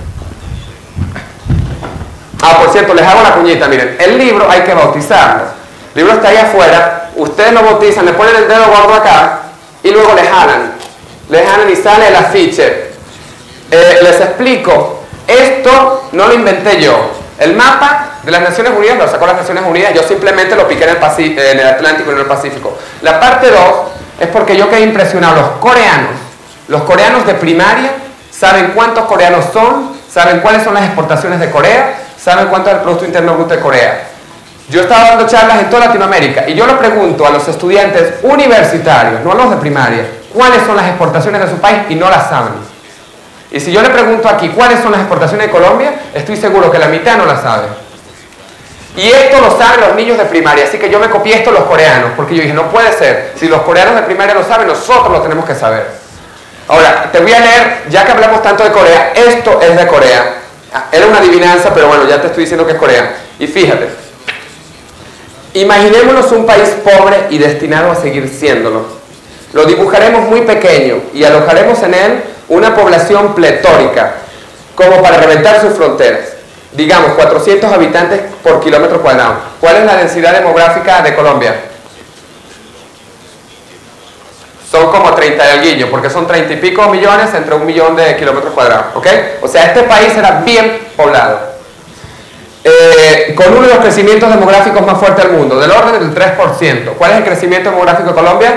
Ah, por cierto, les hago la cuñita. Miren, el libro hay que bautizarlo. El libro está ahí afuera, ustedes lo bautizan, le ponen el dedo gordo acá y luego le jalan. Le jalan y sale el afiche. Eh, les explico, esto no lo inventé yo. El mapa de las Naciones Unidas lo sacó las Naciones Unidas, yo simplemente lo piqué en el, Pacífico, en el Atlántico y en el Pacífico. La parte dos es porque yo quedé impresionado. Los coreanos, los coreanos de primaria, saben cuántos coreanos son, saben cuáles son las exportaciones de Corea, saben cuánto es el Producto Interno Bruto de Corea. Yo estaba dando charlas en toda Latinoamérica y yo le pregunto a los estudiantes universitarios, no a los de primaria, cuáles son las exportaciones de su país y no las saben. Y si yo le pregunto aquí cuáles son las exportaciones de Colombia, estoy seguro que la mitad no las sabe. Y esto lo saben los niños de primaria, así que yo me copié esto los coreanos, porque yo dije, no puede ser, si los coreanos de primaria lo saben, nosotros lo tenemos que saber. Ahora, te voy a leer, ya que hablamos tanto de Corea, esto es de Corea. Era una adivinanza, pero bueno, ya te estoy diciendo que es Corea. Y fíjate. Imaginémonos un país pobre y destinado a seguir siéndolo. Lo dibujaremos muy pequeño y alojaremos en él una población pletórica, como para reventar sus fronteras. Digamos, cuatrocientos habitantes por kilómetro cuadrado. ¿Cuál es la densidad demográfica de Colombia? Son como treinta y alguillo, porque son treinta y pico millones entre un millón de kilómetros cuadrados, ¿ok? O sea, este país era bien poblado. Eh, con uno de los crecimientos demográficos más fuertes del mundo, del orden del tres por ciento. ¿Cuál es el crecimiento demográfico de Colombia?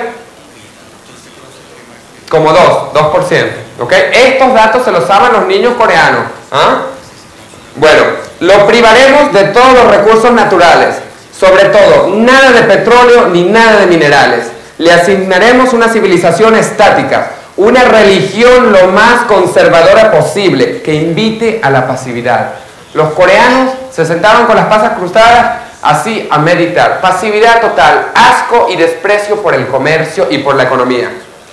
Como dos, dos por ciento. ¿Okay? Estos datos se los saben los niños coreanos. ¿Ah? Bueno, lo privaremos de todos los recursos naturales, sobre todo, nada de petróleo ni nada de minerales. Le asignaremos una civilización estática, una religión lo más conservadora posible, que invite a la pasividad. Los coreanos se sentaban con las pasas cruzadas así a meditar. Pasividad total, asco y desprecio por el comercio y por la economía.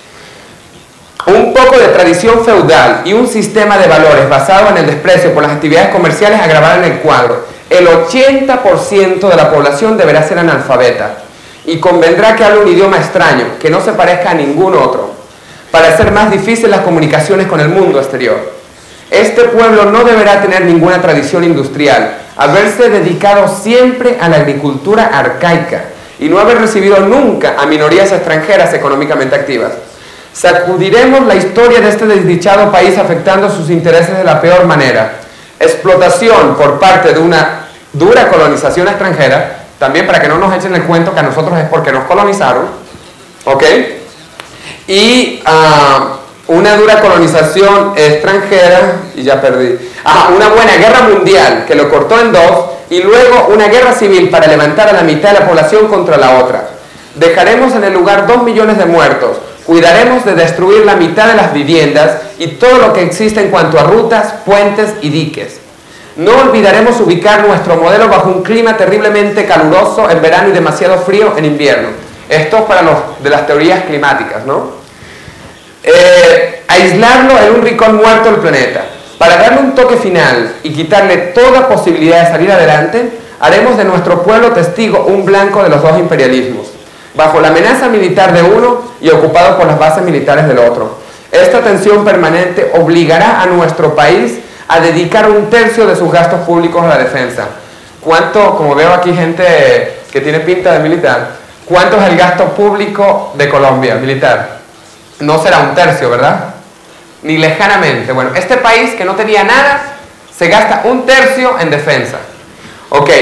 Un poco de tradición feudal y un sistema de valores basado en el desprecio por las actividades comerciales agravarán el cuadro. El ochenta por ciento de la población deberá ser analfabeta y convendrá que hable un idioma extraño, que no se parezca a ningún otro, para hacer más difíciles las comunicaciones con el mundo exterior. Este pueblo no deberá tener ninguna tradición industrial, haberse dedicado siempre a la agricultura arcaica y no haber recibido nunca a minorías extranjeras económicamente activas. Sacudiremos la historia de este desdichado país afectando sus intereses de la peor manera. Explotación por parte de una dura colonización extranjera, también para que no nos echen el cuento que a nosotros es porque nos colonizaron, ¿ok? y uh, una dura colonización extranjera, y ya perdí, ah, una buena guerra mundial que lo cortó en dos, y luego una guerra civil para levantar a la mitad de la población contra la otra. Dejaremos en el lugar dos millones de muertos, cuidaremos de destruir la mitad de las viviendas y todo lo que existe en cuanto a rutas, puentes y diques. No olvidaremos ubicar nuestro modelo bajo un clima terriblemente caluroso en verano y demasiado frío en invierno. Esto es para los de las teorías climáticas, ¿no? Eh, aislarlo en un rincón muerto del planeta. Para darle un toque final y quitarle toda posibilidad de salir adelante, haremos de nuestro pueblo testigo un blanco de los dos imperialismos, bajo la amenaza militar de uno y ocupado por las bases militares del otro. Esta tensión permanente obligará a nuestro país a dedicar un tercio de sus gastos públicos a la defensa. ¿Cuánto, como veo aquí gente que tiene pinta de militar, cuánto es el gasto público de Colombia, militar? No será un tercio, ¿verdad? Ni lejanamente. Bueno, este país que no tenía nada, se gasta un tercio en defensa. Ok,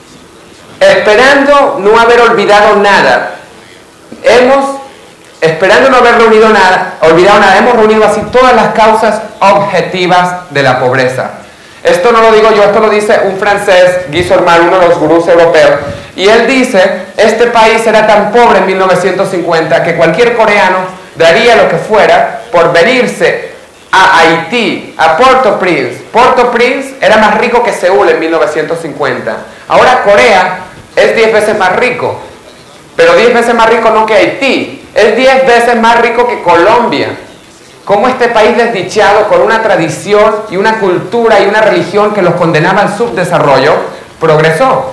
esperando no haber olvidado nada, hemos, esperando no haber reunido nada, olvidado nada, hemos reunido así todas las causas objetivas de la pobreza. Esto no lo digo yo, esto lo dice un francés, Guy Sorman, uno de los gurús europeos, y él dice, este país era tan pobre en mil novecientos cincuenta que cualquier coreano daría lo que fuera por venirse a Haití, a Port-au-Prince. Port-au-Prince era más rico que Seúl en mil novecientos cincuenta. Ahora Corea es diez veces más rico, pero diez veces más rico no que Haití, es diez veces más rico que Colombia. ¿Cómo este país desdichado, con una tradición y una cultura y una religión que los condenaba al subdesarrollo, progresó?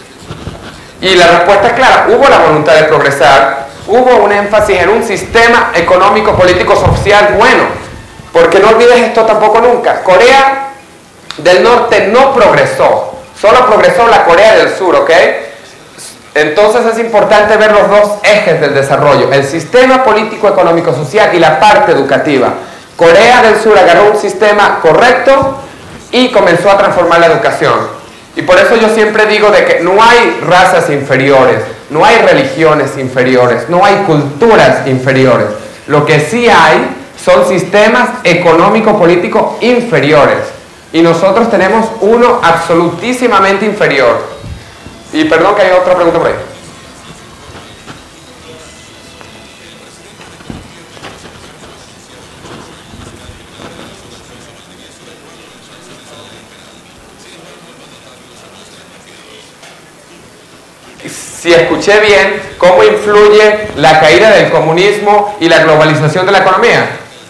Y la respuesta es clara, hubo la voluntad de progresar, hubo un énfasis en un sistema económico, político, social bueno, porque no olvides esto tampoco nunca, Corea del Norte no progresó, solo progresó la Corea del Sur, ¿ok? Entonces es importante ver los dos ejes del desarrollo, el sistema político, económico, social y la parte educativa. Corea del Sur agarró un sistema correcto y comenzó a transformar la educación. Y por eso yo siempre digo de que no hay razas inferiores, no hay religiones inferiores, no hay culturas inferiores. Lo que sí hay son sistemas económico-políticos inferiores. Y nosotros tenemos uno absolutísimamente inferior. Y perdón que hay otra pregunta por ahí. Si escuché bien, ¿cómo influye la caída del comunismo y la globalización de la economía?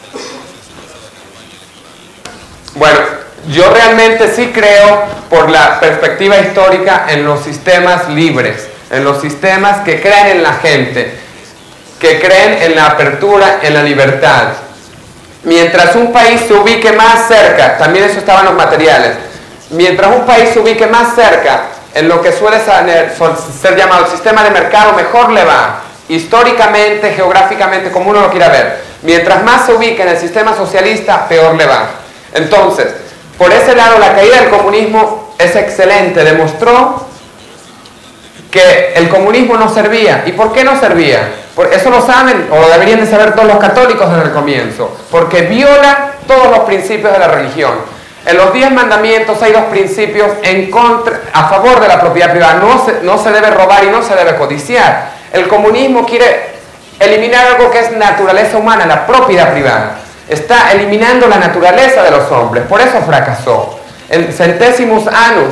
Bueno, yo realmente sí creo, por la perspectiva histórica, en los sistemas libres, en los sistemas que creen en la gente, que creen en la apertura, en la libertad. Mientras un país se ubique más cerca, también eso estaba en los materiales, mientras un país se ubique más cerca en lo que suele ser llamado el sistema de mercado, mejor le va, históricamente, geográficamente, como uno lo quiera ver. Mientras más se ubique en el sistema socialista, peor le va. Entonces, por ese lado, la caída del comunismo es excelente, demostró que el comunismo no servía. ¿Y por qué no servía? Por eso lo saben, o lo deberían de saber todos los católicos desde el comienzo, porque viola todos los principios de la religión. En los diez mandamientos hay dos principios en contra, a favor de la propiedad privada. No se, no se debe robar y no se debe codiciar. El comunismo quiere eliminar algo que es naturaleza humana, la propiedad privada. Está eliminando la naturaleza de los hombres, por eso fracasó. El centésimus annus,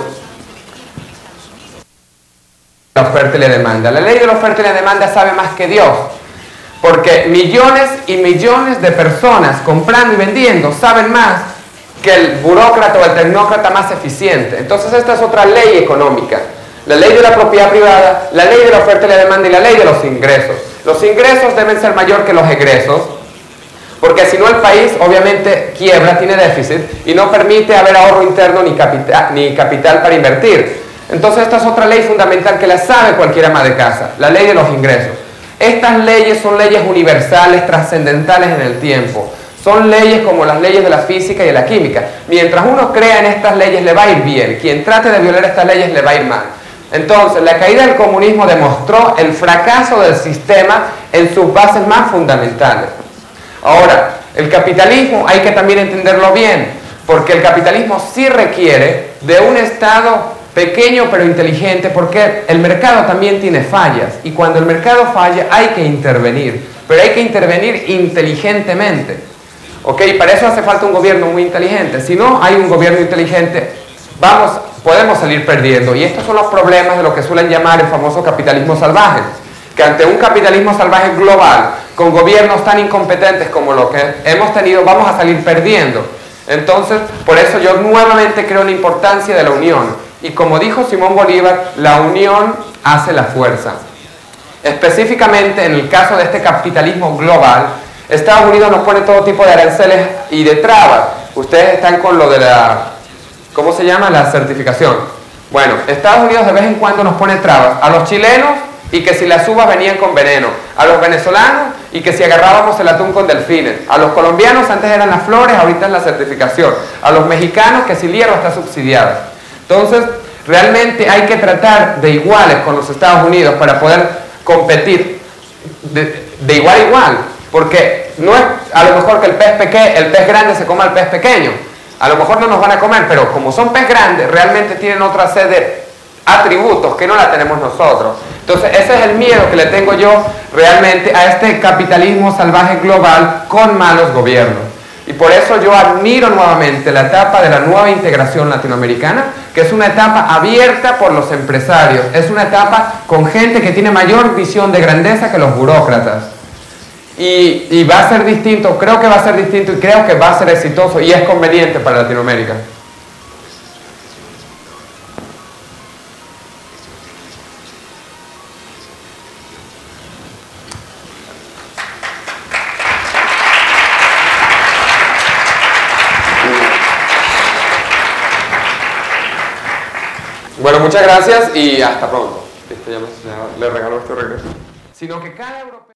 la oferta y la demanda. La ley de la oferta y la demanda sabe más que Dios, porque millones y millones de personas comprando y vendiendo saben más que el burócrata o el tecnócrata más eficiente. Entonces esta es otra ley económica. La ley de la propiedad privada, la ley de la oferta y la demanda y la ley de los ingresos. Los ingresos deben ser mayor que los egresos, porque si no el país obviamente quiebra, tiene déficit y no permite haber ahorro interno ni capital, ni capital para invertir. Entonces esta es otra ley fundamental que la sabe cualquier ama de casa, la ley de los ingresos. Estas leyes son leyes universales, trascendentales en el tiempo. Son leyes como las leyes de la física y de la química. Mientras uno crea en estas leyes le va a ir bien. Quien trate de violar estas leyes le va a ir mal. Entonces, la caída del comunismo demostró el fracaso del sistema en sus bases más fundamentales. Ahora, el capitalismo hay que también entenderlo bien, porque el capitalismo sí requiere de un Estado pequeño pero inteligente, porque el mercado también tiene fallas, y cuando el mercado falla hay que intervenir, pero hay que intervenir inteligentemente. ¿Ok? Para eso hace falta un gobierno muy inteligente. Si no hay un gobierno inteligente, vamos, podemos salir perdiendo. Y estos son los problemas de lo que suelen llamar el famoso capitalismo salvaje, que ante un capitalismo salvaje global, con gobiernos tan incompetentes como lo que hemos tenido, vamos a salir perdiendo. Entonces, por eso yo nuevamente creo en la importancia de la unión. Y como dijo Simón Bolívar, la unión hace la fuerza. Específicamente en el caso de este capitalismo global, Estados Unidos nos pone todo tipo de aranceles y de trabas. Ustedes están con lo de la, ¿cómo se llama? La certificación. Bueno, Estados Unidos de vez en cuando nos pone trabas. A los chilenos, y que si las uvas venían con veneno. A los venezolanos, y que si agarrábamos el atún con delfines. A los colombianos, antes eran las flores, ahorita es la certificación. A los mexicanos, que si el hierro está subsidiado. Entonces, realmente hay que tratar de iguales con los Estados Unidos para poder competir de, de igual a igual. Porque no es a lo mejor que el pez, peque, el pez grande se coma al pez pequeño. A lo mejor no nos van a comer, pero como son pez grandes, realmente tienen otra serie de atributos que no la tenemos nosotros. Entonces, ese es el miedo que le tengo yo realmente a este capitalismo salvaje global con malos gobiernos. Y por eso yo admiro nuevamente la etapa de la nueva integración latinoamericana, que es una etapa abierta por los empresarios, es una etapa con gente que tiene mayor visión de grandeza que los burócratas. Y, y va a ser distinto, creo que va a ser distinto y creo que va a ser exitoso y es conveniente para Latinoamérica. Bueno, muchas gracias y hasta pronto. Este ya me, le regalo este regreso. Sino que cada europeo